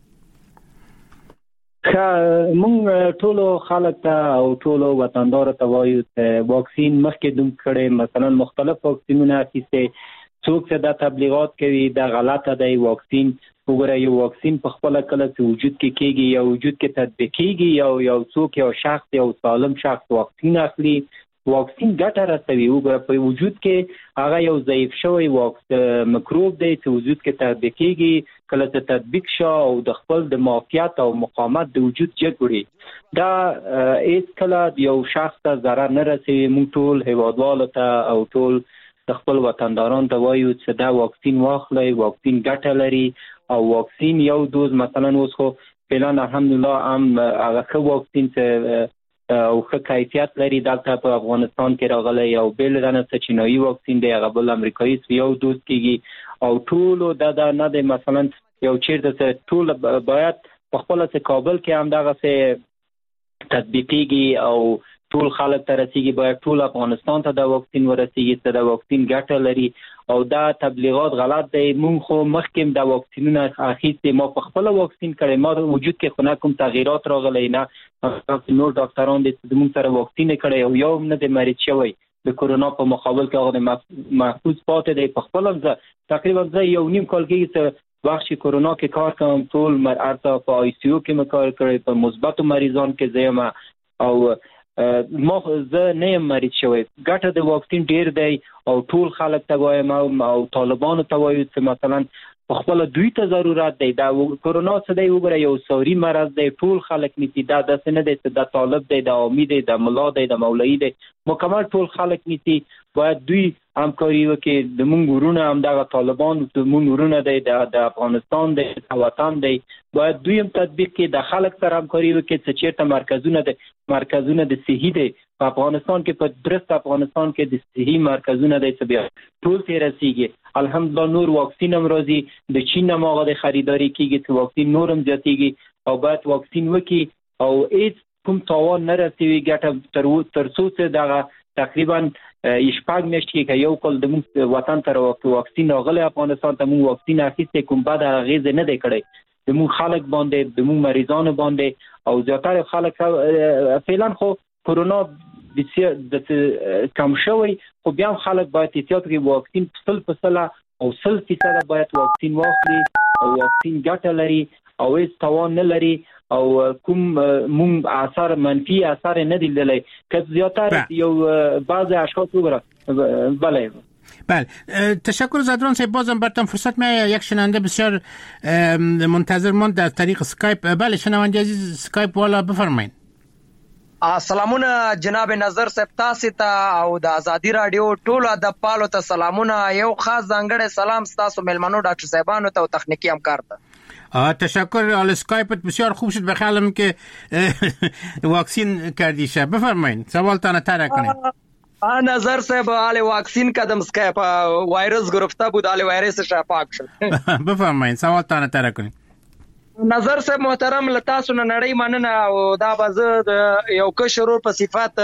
مونږ ټولو خلک ته او ټولو وطندارو ته وایو واکسین مخکې دوم کړي، مثلا مختلف واکسینونه اخیسته، څوک چې دا تبلیغات کوي دا غلطه دی. واکسین وګوره، یو واکسین په خپل کله چې وجود کې کېږي یا وجود کې تطبیق کېږي، یو یو څوک یو شخص یو سالم شخص واکسین اخلي، واکسین ګټه رسوي. وګوره په وجود کې هغه یو ضعیف شوی واکس مکروب دی چې وجود کې تطبیق کېږي، کله چې تطبیق شو او د خپل د معافیت او مقاومت د وجود جګړې دا هیڅ کله یو شخص ته ضرر نه رسوي. موږ ټول هیوادوالو ته او ټول د خپل وطنداران ته وایو چې دا واکسین واخلئ، واکسین ګټه لري. او واکسین یو دوز مثلا اوس خو فعلا الحمدلله هم هغه ښه واکسین چې او ښه کیفیت لري دلته په افغانستان کې راغلی، او بل دنه چې چینایي واکسین دی هغه بل امریکایي یو دوز کېږي، او ټولو دا دا نه دی مثلا یو چیرته چې ټول باید په خپله چې کابل کې هم دغسې تطبیقیږي او ټول خلک ته رسیږي، باید ټول افغانستان ته دا واکسین ورسیږي چې دا واکسین ګټه لري. او دا تبلیغات غلط دی. مونږ خو مخکې دا واکسینونه اخیستي، ما په خپل واکسین کړی، ما وجود کې خو نه کوم تغییرات راغلی، نه نور ډاکټران دي چې موږ سره واکسین کړی او یو هم نه دی مریض شوی د کرونا په مقابل کې هغه محفوظ پاتې دی. په خپل ځای تقریبا زه یو نیم کال کېږي چې وخت کرونا کې کار کوم، ټول مرحله په آی سی یو کې مې کار کړی، په مثبتو مریضان کې زه یم او ما زه نه یم مریض شوی. ګټه د واکسین ډیر دی او ټول خلک ته وایم او طالبانو ته وایو چې مثلا په خپل دوی ته ضرورت دی. دا کرونا څه دی وګوره، یو ساری مرض دی، ټول خلک نیسي. دا داسې نه دی چې دا طالب دی، دا عامي دی، دا ملا دی، دا مولوي دی، مکمل ټول خلک نیسي. باید دوی همکاري وکړي. د مونږ ورونه همدغه طالبان د مونږ ورونه دی، د افغانستان دی، د وطن دی، باید دوی هم تطبیق کړي، د خلک سره همکاري وکړي چې چېرته مرکزونه دی مرکزونه د صحي دی په افغانستان کې، په درست افغانستان کې د صحي مرکزونه دی چې بیا ټول ته رسیږي. الحمدلله نور واکسین هم راځي، د چین هم هغه د خریداري کېږي چې واکسین نور هم زیاتېږي او باید واکسین وکړي او هېڅ کوم تاوان نه رسوي. ګټه تر څو چې دغه تقریبا شپږ میاشتې کې یو کال د موږ وطن ته واکسین راغلی، افغانستان ته موږ واکسین اخیستی، کوم بد اغېزې نه دی کړی د موږ خلک باندې، د موږ مریضانو باندې، او زیاتره خلک فعلا خو کرونا بسیار کم شوی، خو بیا هم خلک باید احتیاط وکړي. واکسین سل په سله او سل فیصده باید واکسین واخلي او واکسین ګټه لري او هیڅ تاوان نه لري او کوم مونږ اثر منفي اثر نه دی لیدلی. که زیاتره یو بعض اشخاص وګوره. بله بله، تشکر زدران صاحب. بازم براتون فرصت میاد. یک شنونده بسیار منتظر ماند در طریق سکایپ. بله شنونده عزیز سکایپ والا بفرمایید. سلامونه جناب نظر صاحب تاسو ته او د ازادي رادیو ټولو ادب پالو ته سلامونه. یو خاص ځانګړی سلام ستاسو ملمنو ډاکټر صاحبانو ته او تخنیکی همکار ته. تشکر. آل سکایپت بسیار خوب شد. بخیالم که واکسین کردی شد. بفرمایید سوالتان طرح کنید. نظر صاحب آل واکسین کدم سکایپ وایرس گرفته بود، آل وایرسش پاک شد. بفرمایید سوالتان طرح کنید. نظر صاحب محترم لتاسو نه نړۍ مننه او دا به د یو کشرور په صفات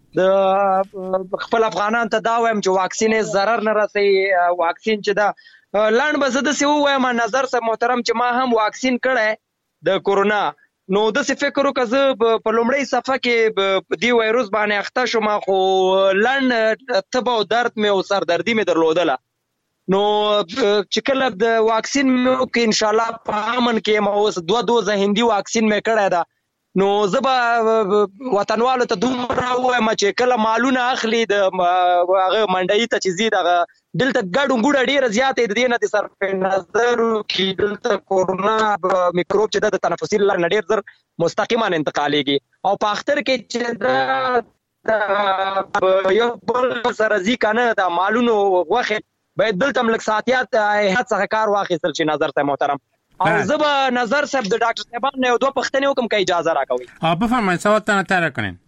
د خپل افغانان ته دا وایم چې واکسین ضرر نه رسي. واکسین چې دا لاند به زه داسې ووایم نظر صاحب محترم چې ما هم واکسین کړی د کورونا، نو داسې فکر وکړه زه په لومړۍ صفحه کې په دې وایرس باندې اخته شوم، خو لاند تبه او درد مې او سردردي مې درلودله. نو چې کله د واکسین مې وکړ انشاءالله په امن کې ما اوس دوه دوزه هندي واکسین مې کړی ده نو زبا وطنوالو ته دومره وایم چې کله مالونه اخلي د هغه منډي ته چې زی دغه دلته ګډو ګډه ډیره زیاتې د دې نه د صرف نظر کې دلته کورونا میکروب چې د تنفسي لارې نه ډیر زر مستقیما انتقالېږي او په اختر کې چې د یو بل سره ځي کنه د مالونو غوښه باید دلته ملک ساتیات هیڅ څخه کار واخیستل شي. نظر ته محترم او زبا نظر صاحب د ډاکټر صاحبان نه دوه پښتنې حکم کوي اجازه راکوي. اه بفرمایئ سوال ته تر کنین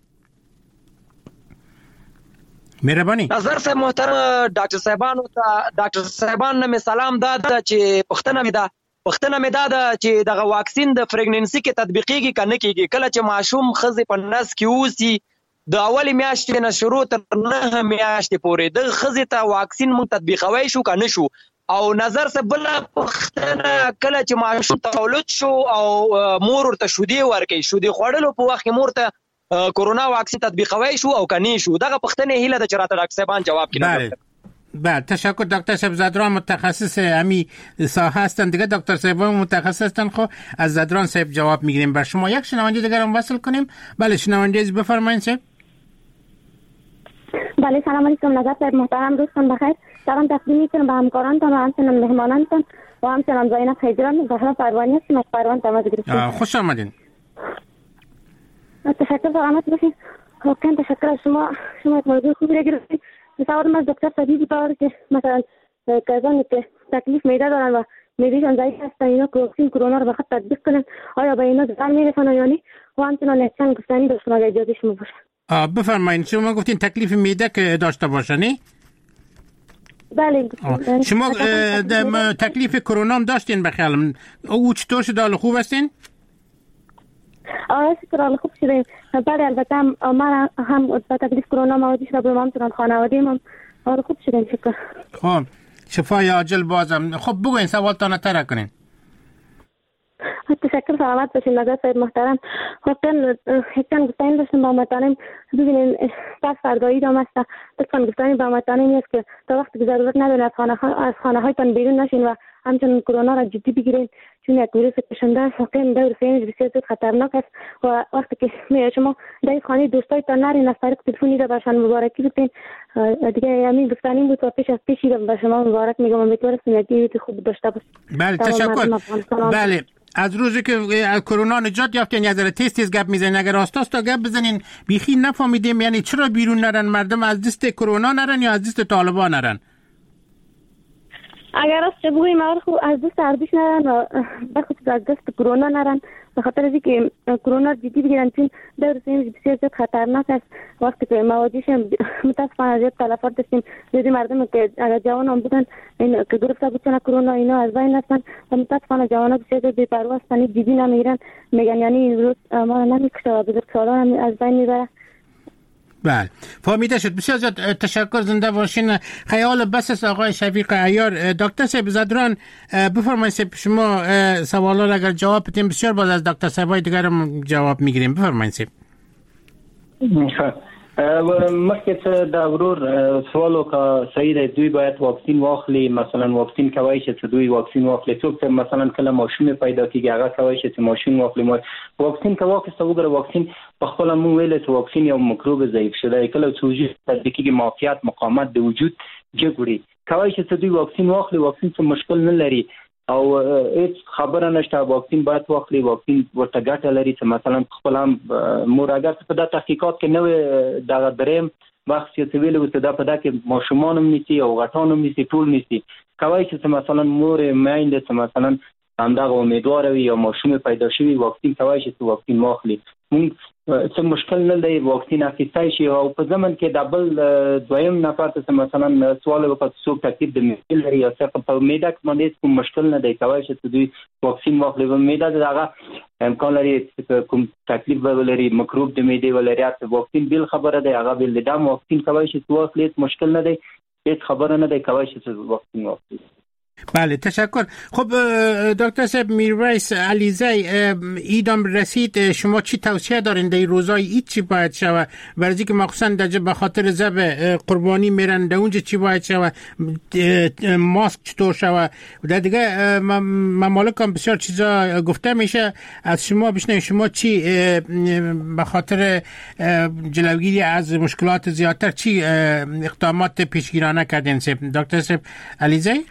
مهرباني. نظر صاحب محترم ډاکټر صاحبان ته ډاکټر صاحبان نه سلام دا چې پښتنه مې دا پښتنه مې دا چې دغه واکسین د پریګننسي کې تطبیقيږي کنه کیږي کله چې ماشوم خزي په نس کې اوسي د اول میاشتې نه شروع تر نه میاشتې پورې د خزي ته واکسین مو تطبیقوي شو کنه شو او نظر څه بل پښتنه کله چې ماشوم تولد شو او مور ورته شودي ورکي شودي خوړلو په وخت کې مور ته کورونا واکسین تطبیقوي شو او کني شو دغه پښتنه هیله د چراته ډاکټر صاحبان جواب کړي. بله تشکر دکتر صاحب. زدران متخصص امی ساحه هستند دیگه، دکتر صاحب متخصص هستند. خب از زدران صاحب جواب میگیریم. بر شما یک شنونده دیگر هم وصل کنیم. بله شنونده از بفرمایید صاحب. بله سلام علیکم نظر صاحب محترم، روزتون بخیر. سلام تقدیم میکنم به همکارانتان و همچنین مهمانانتان و همچنین زینب خیجران زهرا پروانی هستم از پروان تماس گرفتم. خوش آمدین. تشکر سلامت باشید. واقعا تشکر از شما. شما یک موضوع خوبی را گرفتید. تصور از دکتر صدیقی باور که مثلا کسانی که تکلیف معده دارن و معدهشان ضعیف هستن اینا واکسین کرونا رو بخاطر تطبیق کنن آیا به اینا ضرر میرسونه یا نه؟ و همچنین یک چند گفتنی داشتم اگه اجازه شما باشه. آ بفرمایید. شما گفتین تکلیف معده که داشته باشه نه؟ بله. شما تکلیف کرونا هم داشتین بخیالم. او چطور شد؟ حال خوب هستین؟ آه شکر خوب شدیم. بله البته من هم با تکلیف کرونا مواجه شدم و همچنین خانواده‌ام هم آره خوب شدیم شکر. خب شفای عاجل بازم. خب بگوین سوالتان تر کنین. تشکر سلامت باشین نظر صاحب محترم. واقعا هیچان گفتنی داشتم با مطانم ببینین پس فرگاهی دام است. لطفا گفتنی با مطانم است که تا وقتی که ضرورت نداره از خانه از خانه هایتان بیرون نشین و همچنین کرونا را جدی بگیرین چون یک ویروس کشنده است. واقعا دور فعلی بسیار زیاد خطرناک است و وقتی که شما در خانه دوستایتان نرین از طریق تلفنی را برشان مبارکی بدین. دیگه همین گفتنی بود و پیش از پیشی به شما مبارک میگم. امیدوارم یک خوب داشته باشید. بله تشکر. بله از روزی که از کرونا نجات یافتین یه ذره تیز تیز گپ میزنین. اگر راستاست تا گپ بزنین بیخی نفهمیدیم یعنی چرا بیرون نرن مردم؟ از دست کرونا نرن یا از دست طالبان نرن؟ اگر راست بگوییم از دست ارزش نرن و بخصوص از دست کرونا نرن به خاطر از اینکه کرونا جدی بگیرن چون دور سیم بسیار زیاد خطرناک است. وقتی که مواجهش متاسفانه زیاد تلفات داشتیم. زیادی مردم که اگر جوان هم بودن این که گرفته بودن کرونا اینا از بین رفتن و متاسفانه جوان ها بسیار زیاد بی‌پروا هستن جدی نمیگیرن میگن یعنی این ویروس ما نمیکشه و بزرگسالان هم از بین میبره. بله فهمیده شد. بسیار زیاد تشکر. زنده باشین. خیال بس است آقای شفیق عیار. دکتر صاحب زدران بفرمایید شما سوالا را اگر جواب بدین بسیار باز از دکتر صاحبای دیگر هم جواب میگیریم. بفرمایید. مخکې څه د ورور سوالو کا صحیح دی دوی باید واکسین واخلي. مثلا واکسین کوي چې دوی واکسین واخلي. څوک چې مثلا کله ماشوم پیدا کیږي هغه کوي چې ماشوم واخلي. واکسین کا واکسته وګره واکسین په خپل مو ویل چې واکسین یو میکروب ضعیف شده کله چې وجود تدقیقي معافیت مقاومت د وجود جوړي کوي چې دوی واکسین واخلي. واکسین څه مشکل نه لري او هیڅ خبره نشته. واکسین باید واخلي. واکسین ورته ګټه لري چې مثلا خپل هم مور اگر په د تحقیقات کې نوې د دریم وخت چې ویلو چې دا په دا کې ماشومان هم نيسي او غټان هم نيسي ټول نيسي کوي چې مثلا مور مایند چې مثلا همدغه امیدوار وي یا ماشوم پیدا شوی واکسین کوي چې واکسین واخلي. مونږ څه مشکل نه دی واکسین اخیستای شي او په ځمن کې دبل دویم نفر ته مثلا سوال وکړ څوک تکلیف د میل لري یا څه په میډک باندې کوم مشکل نه دی کوي چې دوی واکسین واخلي. و میډا دغه امکان لري کوم تکلیف ولري میکروب د میډې ولري واکسین بیل خبره دی هغه بیل د واکسین کوي چې واخلي مشکل نه دی هیڅ خبره نه دی کوي چې واکسین واخلي. بله تشکر. خب دکتر صاحب میرویس علیزی ایدام رسید، شما چی توصیه دارین در روزای عید چی باید شود؟ برای که مخصوصا در به خاطر ذبح قربانی میرن در اونجا چی باید شود؟ ماسک چطور شود؟ در دیگه ممالک هم بسیار چیزا گفته میشه. از شما بشنویم شما چی به خاطر جلوگیری از مشکلات زیادتر چی اقدامات پیشگیرانه کردین دکتر صاحب علیزی؟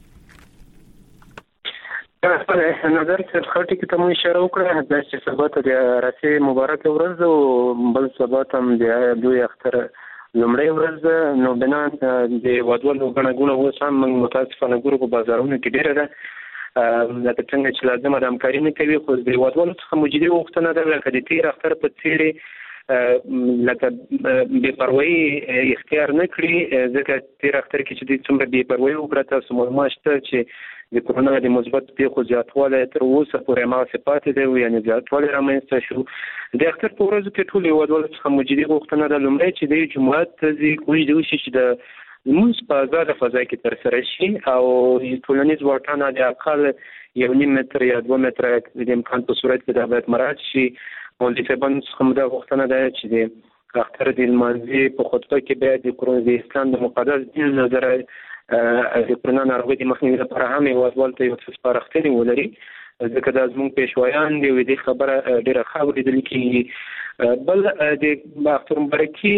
نظر خاطر کې ته مو اشاره وکړه د چې سبات د راسي مبارک ورځ او بل سبات هم د دوی اختر لمړی ورځ نو بنا د وادوالو غنګونه اوس هم متاسفانه ګورو په بازارونو کې ډیره ده د څنګه چې لازم د همکاري نه کوي خو د وادوالو څخه موجوده وختونه ده لکه د تیر اختر په څیرې لکه بې پروايي اختیار نه کړی ځکه تیر اختر کې چې د څومره بې پروايي وکړه تاسو معلومات شته چې د کرونا د مثبت پیښو زیاتوالی تر اوسه پورې هماغسې پاتې دی، یعنې زیاتوالی رامنځته شو. د اختر په ورځو کې ټولو هېوادوالو څخه موجودي غوښتنه ده لومړی چې دی جومات ته ځي، کوشش دې وشي چې د لمونځ په ازاده فضا کې ترسره شي او ټولنیز واټن د اقل یو نیم متر یا دوه متره د امکان په صورت کې دا باید مراعات شي. مولوي صاحبانو څخه مو دا غوښتنه ده چې د اختر د لمانځي په خطبه کې باید د کرونا د اسلام د مقدس دین نظره د کرونا ناروغۍ د مخنیوي لپاره هم هېوادوالو ته یو څه سپارښتنې ولري، ځکه دا زموږ پیشوایان دي او دې خبره ډېره ښه اورېدل کېږي. بل د اختر مبارکي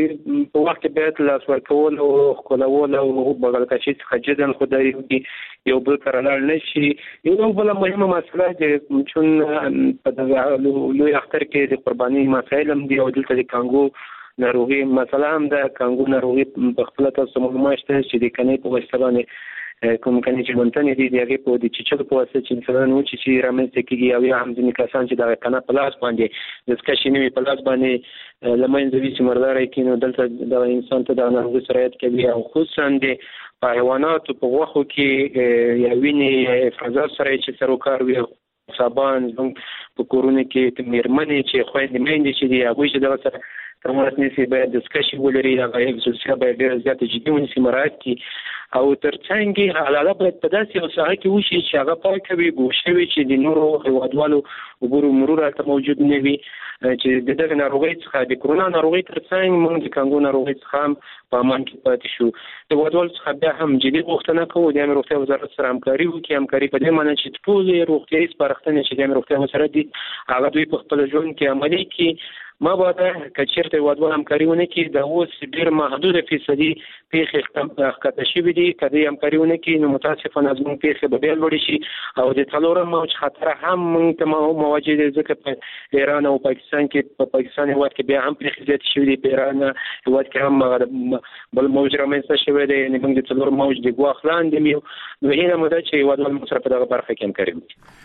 په وخت کې باید لاس ورکول او ښکلول او بغل کشي څخه جدا خو دا یو بل سره لاړ نه شي. یو بله مهمه مسله د چون په دغه لوی اختر کې د قرباني مسایل هم دي او دلته د کانګو ناروغي مسله هم ده. کانګو ناروغي په خپله تاسو معلومات شته چې د کنۍ په واسطه باندې کوم کنۍ چې بنتنې دي د هغې په د چیچلو په واسطه چې مثلا وچیچي رامنځته کېږي او یا هم ځینې کسان چې دغه کنه په لاس باندې د سکشې نوي په لاس باندې له منځه وي چې مرداره کړي نو دلته دغه انسان ته دغه ناروغي سرایت کوي او خصوصا د په حیواناتو په غوښو کې یا وینې افرازات سره چې سر و کار وي صابان زموږ په کورونو کې مېرمنې چې خویندې میندې چې دي هغوی چې دغه سره تماس نیسي باید دسکشي ولري، هغه خصوصیات باید ډېره زیاته جدي ونیسي، مراعات کړي او تر څنګ یې حلاله باید په داسې یو ساحه کې وشي چې هغه پاکه وي، ګوښه وي، چې د نورو هېوادوالو عبور و مرور هلته موجود نه وي، چې د دغه ناروغۍ څخه د کرونا ناروغۍ تر څنګ موږ د کانګو ناروغۍ څخه هم په امان کې پاتې شو. د هېوادوالو څخه بیا هم جدي غوښتنه کوو د امن روغتیا وزارت سره همکاري وکړي. همکاري په دې معنی چې ټولې روغتیایي سپارښتنې چې د امن روغتیا وزارت دي هغه دوی په خپل ژوند کې عملي کړي. ما باید که چېرته هېوادوال همکاري ونه کړي د اوس ډېر محدوده فیصدي پیښې ښکته شوي دي، که دوی همکاري ونه کړي نو متاسفانه زموږ پیښې به بیا لوړې شي او د څلورم موج خطر هم موږ ته مواجه دی، ځکه په ایران او پاکستان کې په پاکستان هېواد کې بیا هم پیښې زیاتې شوي دي، په ایران هېواد کې هم بل موج رامنځته شوی دی، یعنې موږ د څلورم موج د ګواښ لاندې یو. نو هیله مو ده چې هېوادوال موږ سره په دغه برخه کې همکاري وکړي.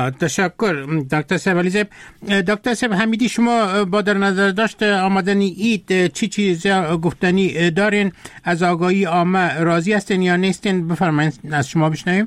تشکر دکتر صاحب علیزی. دکتر صاحب حمیدی شما با در نظر داشت آمدن عید چی چیزی گفتنی دارین؟ از آگاهی عامه راضی هستین یا نیستین؟ بفرمایید از شما بشنویم.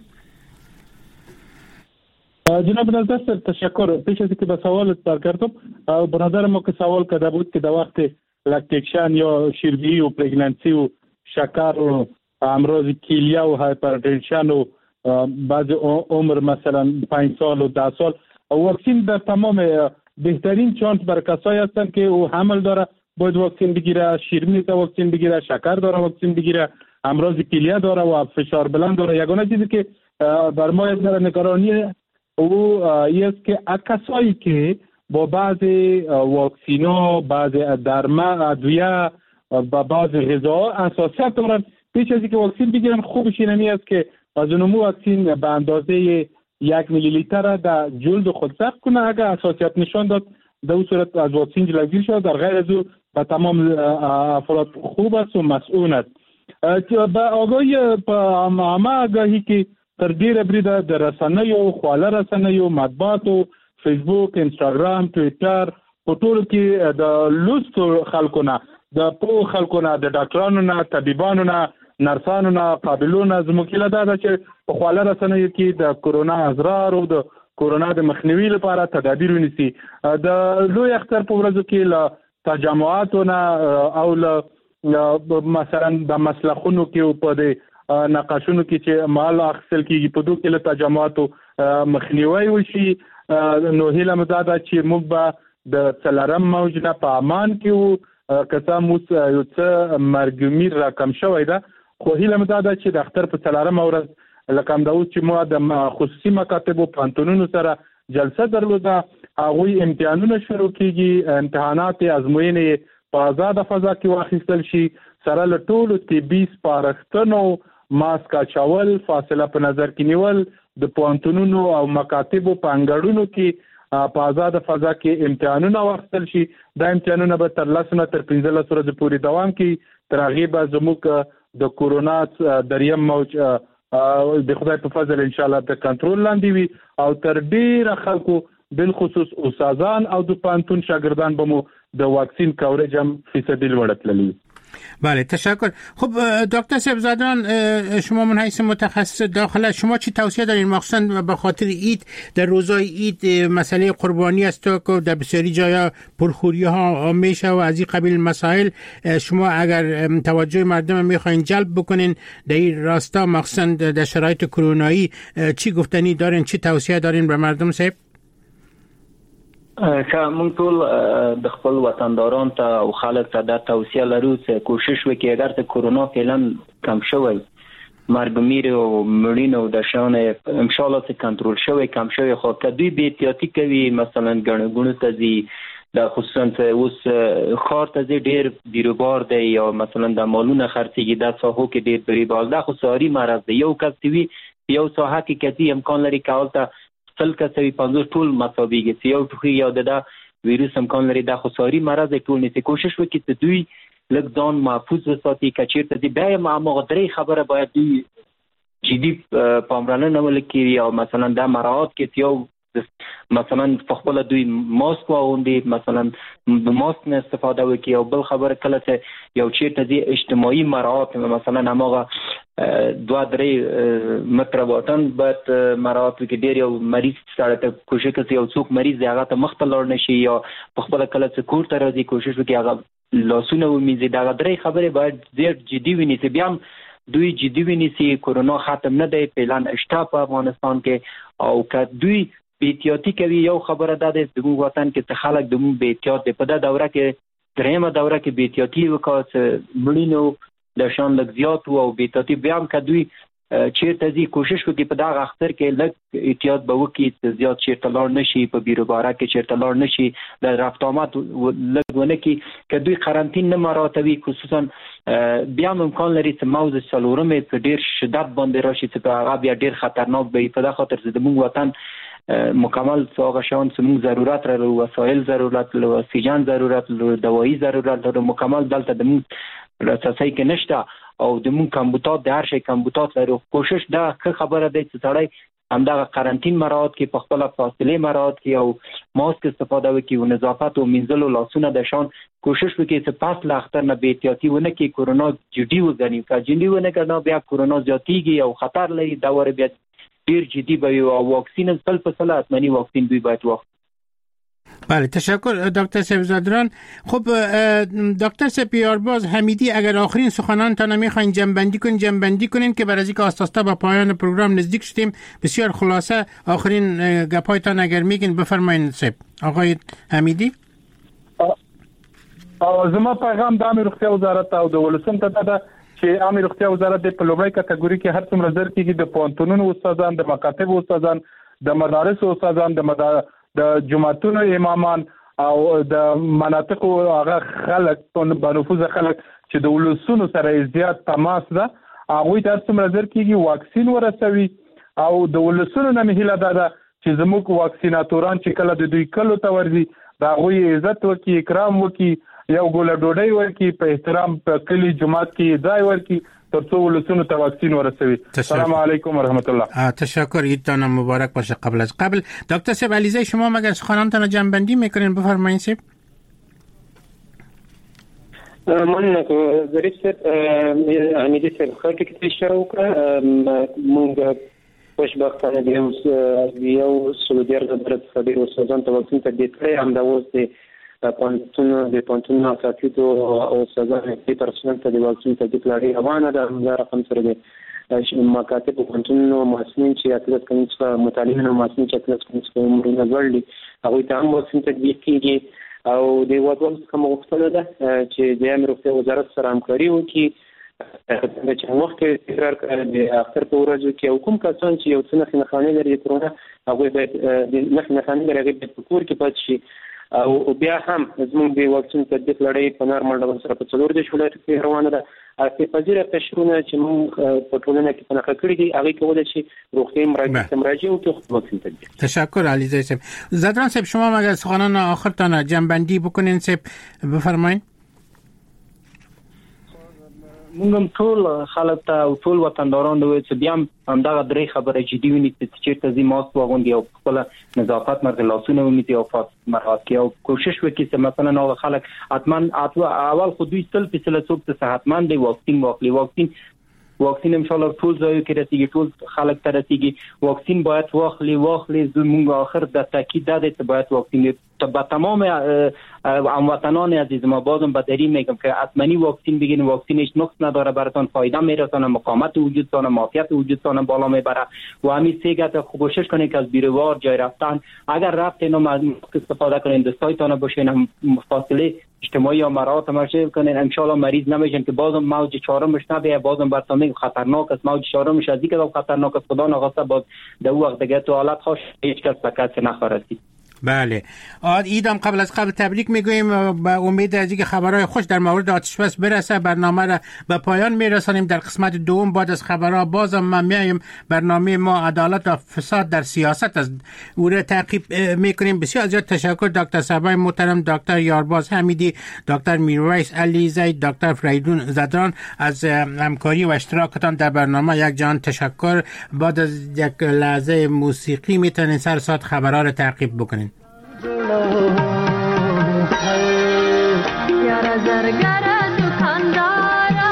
جناب نظر تشکر. پیش از اینکه به سوالت برگردم به نظر ما که سوال کرده بود که در وقت لکتیشن یا شیردهی و پرگننسی و شکر و امراض کلیه و هایپرتنشن و بعض عمر مثلا پنج سال و ده سال واکسین در تمام بهترین چانس بر کسایی هستند که او حمل داره باید واکسین بگیره، شیرینی تا واکسین بگیره، شکر داره واکسین بگیره، امراض کلیه داره و فشار بلند داره. یگانه چیزی که بر ما از نگرانی او است که کسایی که با بعض واکسینا، بعض درمان، ادویه و بعض غذا حساسیت دارن پیش از اینکه واکسین بگیرن خوبش اینمی است که از نمو واکسین به اندازه یک میلی لیتر در جلد خود ضبط کنه. اگر حساسیت نشان داد در اون صورت از واکسین جلوگیری شود، در غیر از او به تمام افراد خوب است و مسئول است. به آگاهی عامه آگاهی که تر ډیره بریده د رسنیو، خواله رسنیو، مطبوعاتو، فیسبوک، انستاګرام، ټویټر په ټولو کې د لوستو خلکو نه، د پوه خلکو نه، د ډاکټرانو نه، طبيبانو نه، نرسانو نه، قابلو نه زموږ هیله دا ده چې په خواله رسنیو کې د کورونا اضرار او د کورونا د مخنیوي لپاره تدابیر ونیسي. د لوی اختر په ورځو کې له تجمعاتو نه او له مثلا د مسلخونو کې په د نقاشونو کې چې مال اخیستل کیږي په دوه کې له تجمعاتو مخنیوي وشي. نو هیله مو دا ده چې موږ به د څلورم موج نه په امان کې وو، که څه مو یو څه مرګ میر را کم شوی ده، خو هیله مو دا ده چې د اختر په څلورم ورځ لکه همدا اوس چې مو د خصوصي مکاتبو پوهنتونونو سره جلسه درلوده، هغوی امتحانونه شروع کیږي، امتحانات ازموینې په آزاده فضا کې واخیستل شي، سره له ټولو طبي سپارښتنو، ماسک اچول، فاصله په نظر کې نیول، د پوهنتونونو او مکاتبو په انګړونو کې په آزاده فضا کې امتحانونه واخیستل شي. دا امتحانونه به تر لس نه تر پنځلس ورځې پورې دوام کوي. تر هغې به زموږ د کورونا دریم موج د خدای په فضل ان شاء الله د کنټرول لاندې وي او تر ډیره خلکو بالخصوص استادان او د پوهنتون شاګردان به مو د واکسین کوریج هم فیصدی لوړ تللی. بله تشکر. خب دکتر صاحبزادران، شما من حیث متخصص داخله شما چی توصیه دارین مخصوصا به خاطر عید؟ در روزهای عید مسئله قربانی است که در بسیاری جایا پرخوری ها میشه و از این قبیل مسائل، شما اگر توجه مردم میخواین جلب بکنین در این راستا مخصوصا در شرایط کرونایی، چی گفتنی دارین، چی توصیه دارین به مردم صاحب؟ که موږ ټول د خپل وطنداران ته او خلک ته دا توصیه لرو چې کوشش وکړي اگر ته کرونا فعلا کم شوی، مرګ میر او مړینه او د شان ان شاء الله چې کنټرول شوی کم شوی، خو که دوی بې احتیاطي کوي مثلا ګڼه ګوڼو ته ځي، دا خصوصا اوس ښار ته ځي ډېر بیروبار دی یا مثلا د مالونه خرڅېږي، دا ساحو کې ډېر بیروبار، دا خو ساري مرض دی. یو کس چې وي یو ساحه کې که ځي امکان لري که هلته سل کسوي پنځوس ټول مصابېږي، چې یو ټوخي یا د دا ویروس امکان لري، دا خو ساري مرض دی، ټول نیسي. کوشش وکړي چې دوی لږ ځان محفوظ وساتي. که چېرته ځي بیا هم هماغه درې خبره باید دوی جدي پاملرنه ولکړي او مثلا دا مراعات کړي، یو مثلا په خپله دوی ماسک واغوندي، مثلا د ماسک نه استفاده وکړي، او بل خبره کله چې یو چېرته ځي اجتماعي مراعات، مثلا هماغه دوه درې متره واټن باید مراعات وکړي. ډېر یو مریض سره ته کوشش وکړي یو څوک مریض دی هغه ته مخ ته لاړ نه شي، یا په خپله کله چې کور ته راځي کوشش وکړي هغه لاسونه ومینځي. دغه درې خبرې باید ډېر جدي ونیسي. بیا هم دوی جدي ونیسي، کرونا ختم نه دی، فعلا شته په افغانستان کې، او که دوی بې احتیاطي کوي، یو خبره دا ده زموږ وطن کې څه خلک زموږ بې احتیاط دی. په دا دوره کې درېیمه دوره کې بې احتیاطي وکړه چې مړینو د شان لږ زیات و او بې احتیاطي. بیا هم که دوی چېرته ځي کوشش وکړي په دغه اختر کې لږ احتیاط به وکړي چې زیات چېرته لاړ نه شي، په بیروباره کې چېرته لاړ نه شي، د رفت آمد لږ ونه کړي. که دوی قرنطین نه مراعاتوي، خصوصا بیا هم امکان لري چې موضوع څلورمې په ډېر شدت باندې راشي چې په هغه بیا ډېر خطرناک به وي. په دا خاطر چې زموږ وطن مکمل هغه شیان چې موږ ضرورت لرو، وسایل ضرورت لرو، اکسیجن ضرورت لرو، دوایي ضرورت لرو، مکمل دلته د موږ رساسۍ کې نشته، او د موږ کمبوتات د هر شي کمبوتات لرو. کوشش دا ښه خبره دی چې سړی همدغه قرنطین مراعات کړي، په خپله فاصلې مراعات کړي او ماسک استفاده وکړي او نظافت او مینځلو لاسونه د شان کوشش وکړي چې پس له اختر نه بې احتیاطي ونه کړي، کرونا جدي وګڼي. که جدي ونه کړي بیا کرونا زیاتېږي او خطر لري، دا وره بیا ډېر جدي به وي، او واکسین هم سل په سله حتمني واکسین دوی باید واخلي. بله تشکر دکتر صاحبزادران. خب دکتر سپیارباز حمیدی، اگر آخرین سخنانتان میخواین جنبندی کنین جنبندی کنین که برای اینکه آستاستا به پایان پروگرام نزدیک شدیم، بسیار خلاصه آخرین گپایتان اگر میگین بفرمایین صاحب. آقای حمیدی. زما پیغام د عامه روغتیا وزارت او د ولسم ته ده چې عامه روغتیا وزارت د په لومړۍ کټګوري کې هر څومره زر کېږي د پوهنتونونو استادان، د مکاتبو استادان، د مدارسو استادان، د مدار د جماعتونو امامان او د مناطقو هغه خلک په نفوذ خلک چې د ولسونو سره زیات تماس ده، هغوی ته هر څومره زر کېږي واکسین ورسوي. او د ولسونو نه مې هیله دا ده چې زموږ واکسیناتوران چې کله د دوی کلو ته ورځي د هغوی عزت وکړي، اکرام وکړي، یو ګوله ډوډۍ ورکړي، په احترام په کلي جماعت کې ځای ورکړي تر څو ولسونو ته واکسین ورسوي. السلام علیکم و رحمت الله. تشکر، عیدتان مبارک باشه. قبل از قبل دکتر صاحب علیزی، شما مگر سخنانتان جنبندی میکنین، بفرمایید صاحب. مننه ظریف صاحب، حمیدي صاحب ښه ټکي اشاره وکړه. موږ خوشبختانه د یو سلو دیارلس زره څخه ډېر استادانو ته واکسین تطبیق کړی، همدا اوس د پوهنتون د پوهنتون اساتذو او استادانو په پرسنل ته د واکسین تطبیق لري روانه ده. دا رقم سره د مکاتب پوهنتون محصلین چې اتلس کلن څخه متعلمین او محصلین چې اتلس کلن څخه عمرونه لوړ دي هغوی ته هم واکسین تطبیق کیږي. او د هیوادوالو څخه غوښتنه ده چې د عامه روغتیا وزارت سره همکاري وکړي چې مخکې تکرار کړه د اختر په ورځو کې او کوم کسان چې یو څه نښې نښانې لري د کرونا هغوی باید د نښې نښانې لري هغوی باید په کور کې پاتې شي. او بیا هم زموږ د واکسین تطبیق لړۍ په نارمل ډول سره په څلور دېرش ولایتو کې روانه ده. اړتیا پذیره قشرونه چې موږ په ټولنه کې په نښه کړي دي هغوی کولی شي روغتیایي مراکز ته مراجعه وکړي واکسین تطبیق. تشکر علیزاده صاحب. زدران صاحب شما مگر سخنان آخرتان جنبندی بکنین صاحب بفرمایید. موږ هم ټول خلک ته او ټول وطنداران ته وایو چې بیا هم دغه درې خبره جدي ونیسي چې چېرته ځي ماسک واغوندي او خپله نظافت مرکز لاسونه ومینځي او پاک مراعات کړي او کوشش وکړي چې مثلا هغه خلک حتما اول خو دوی سل فیصده څوک چې صحتمند دی واکسین واخلي. واکسین واکسین ان شاء الله ټول ځایو کې رسیږي ټول خلک ته رسیږي. واکسین باید واخلي واخلي زموږ آخر د تاکید ده چې باید واکسین با تمام هموطنان عزیز ما بازم به دری میگم که حتما واکسین بگیرین. واکسین هیچ نقص نداره براتون فایده میرسونه مقاومت وجودتان معافیت وجودتان بالا میبره و همین سه گات کوشش کنین که از بیروار جای رفتن اگر رفتین ماسک استفاده کنین دوستایتان باشین فاصله اجتماعی یا مراعات مراعات کنین ان شاء الله مریض نمیشن که بازم موج چهارم نبیه. بازم براتون خطرناک است موج چهارم از دیگه خطرناک است. خدا نخواسته باز در وقت دیگه تو حالت خوش هیچ کس به کسی نخورسید. بله ایدم قبل از قبل تبریک میگوییم با امید از اینکه خبرهای خوش در مورد آتش بس برسه. برنامه را به پایان میرسانیم. در قسمت دوم بعد از خبرها بازم ما میایم برنامه ما عدالت و فساد در سیاست است او را تعقیب میکنیم. بسیار زیاد تشکر دکتر صاحبای محترم دکتر یارباز حمیدی، دکتر میرویس علیزی، دکتر فریدون زدران از همکاری و اشتراکتان در برنامه. یک جان تشکر. بعد از یک لحظه موسیقی میتونین سر ساعت خبرها را تعقیب بکنین. यारा जरगारा दुकानदारा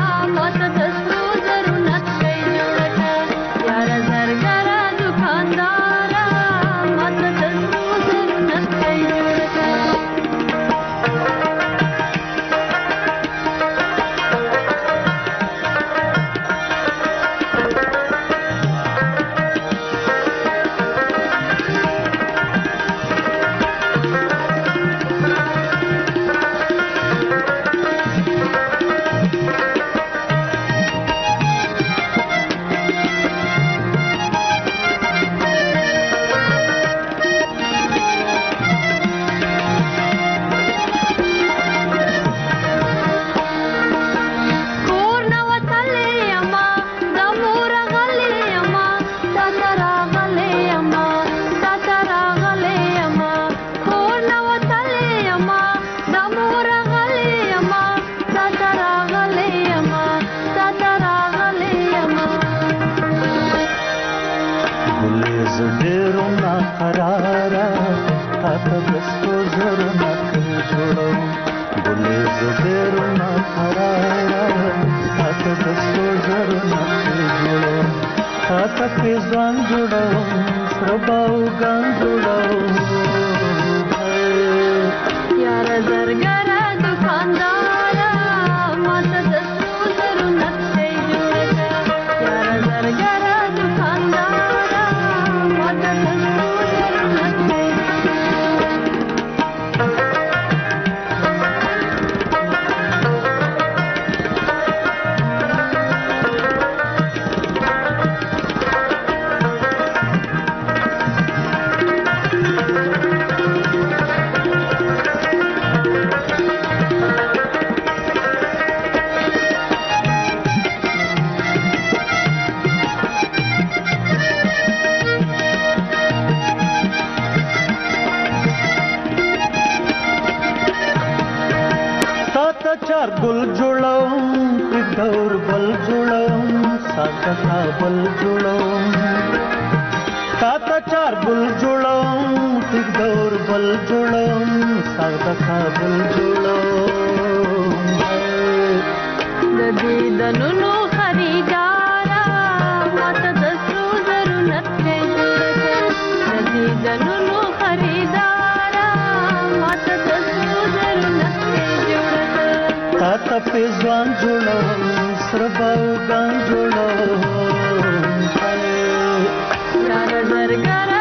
मत दस्तू जरूरत से जुड़त यारा जरगारा दुकानदारा मत दस्तू जरूरत से जुड़त खरीदारा मत दस्तू په ځوان جوړوم سره باوګان جوړوم یاره زرګره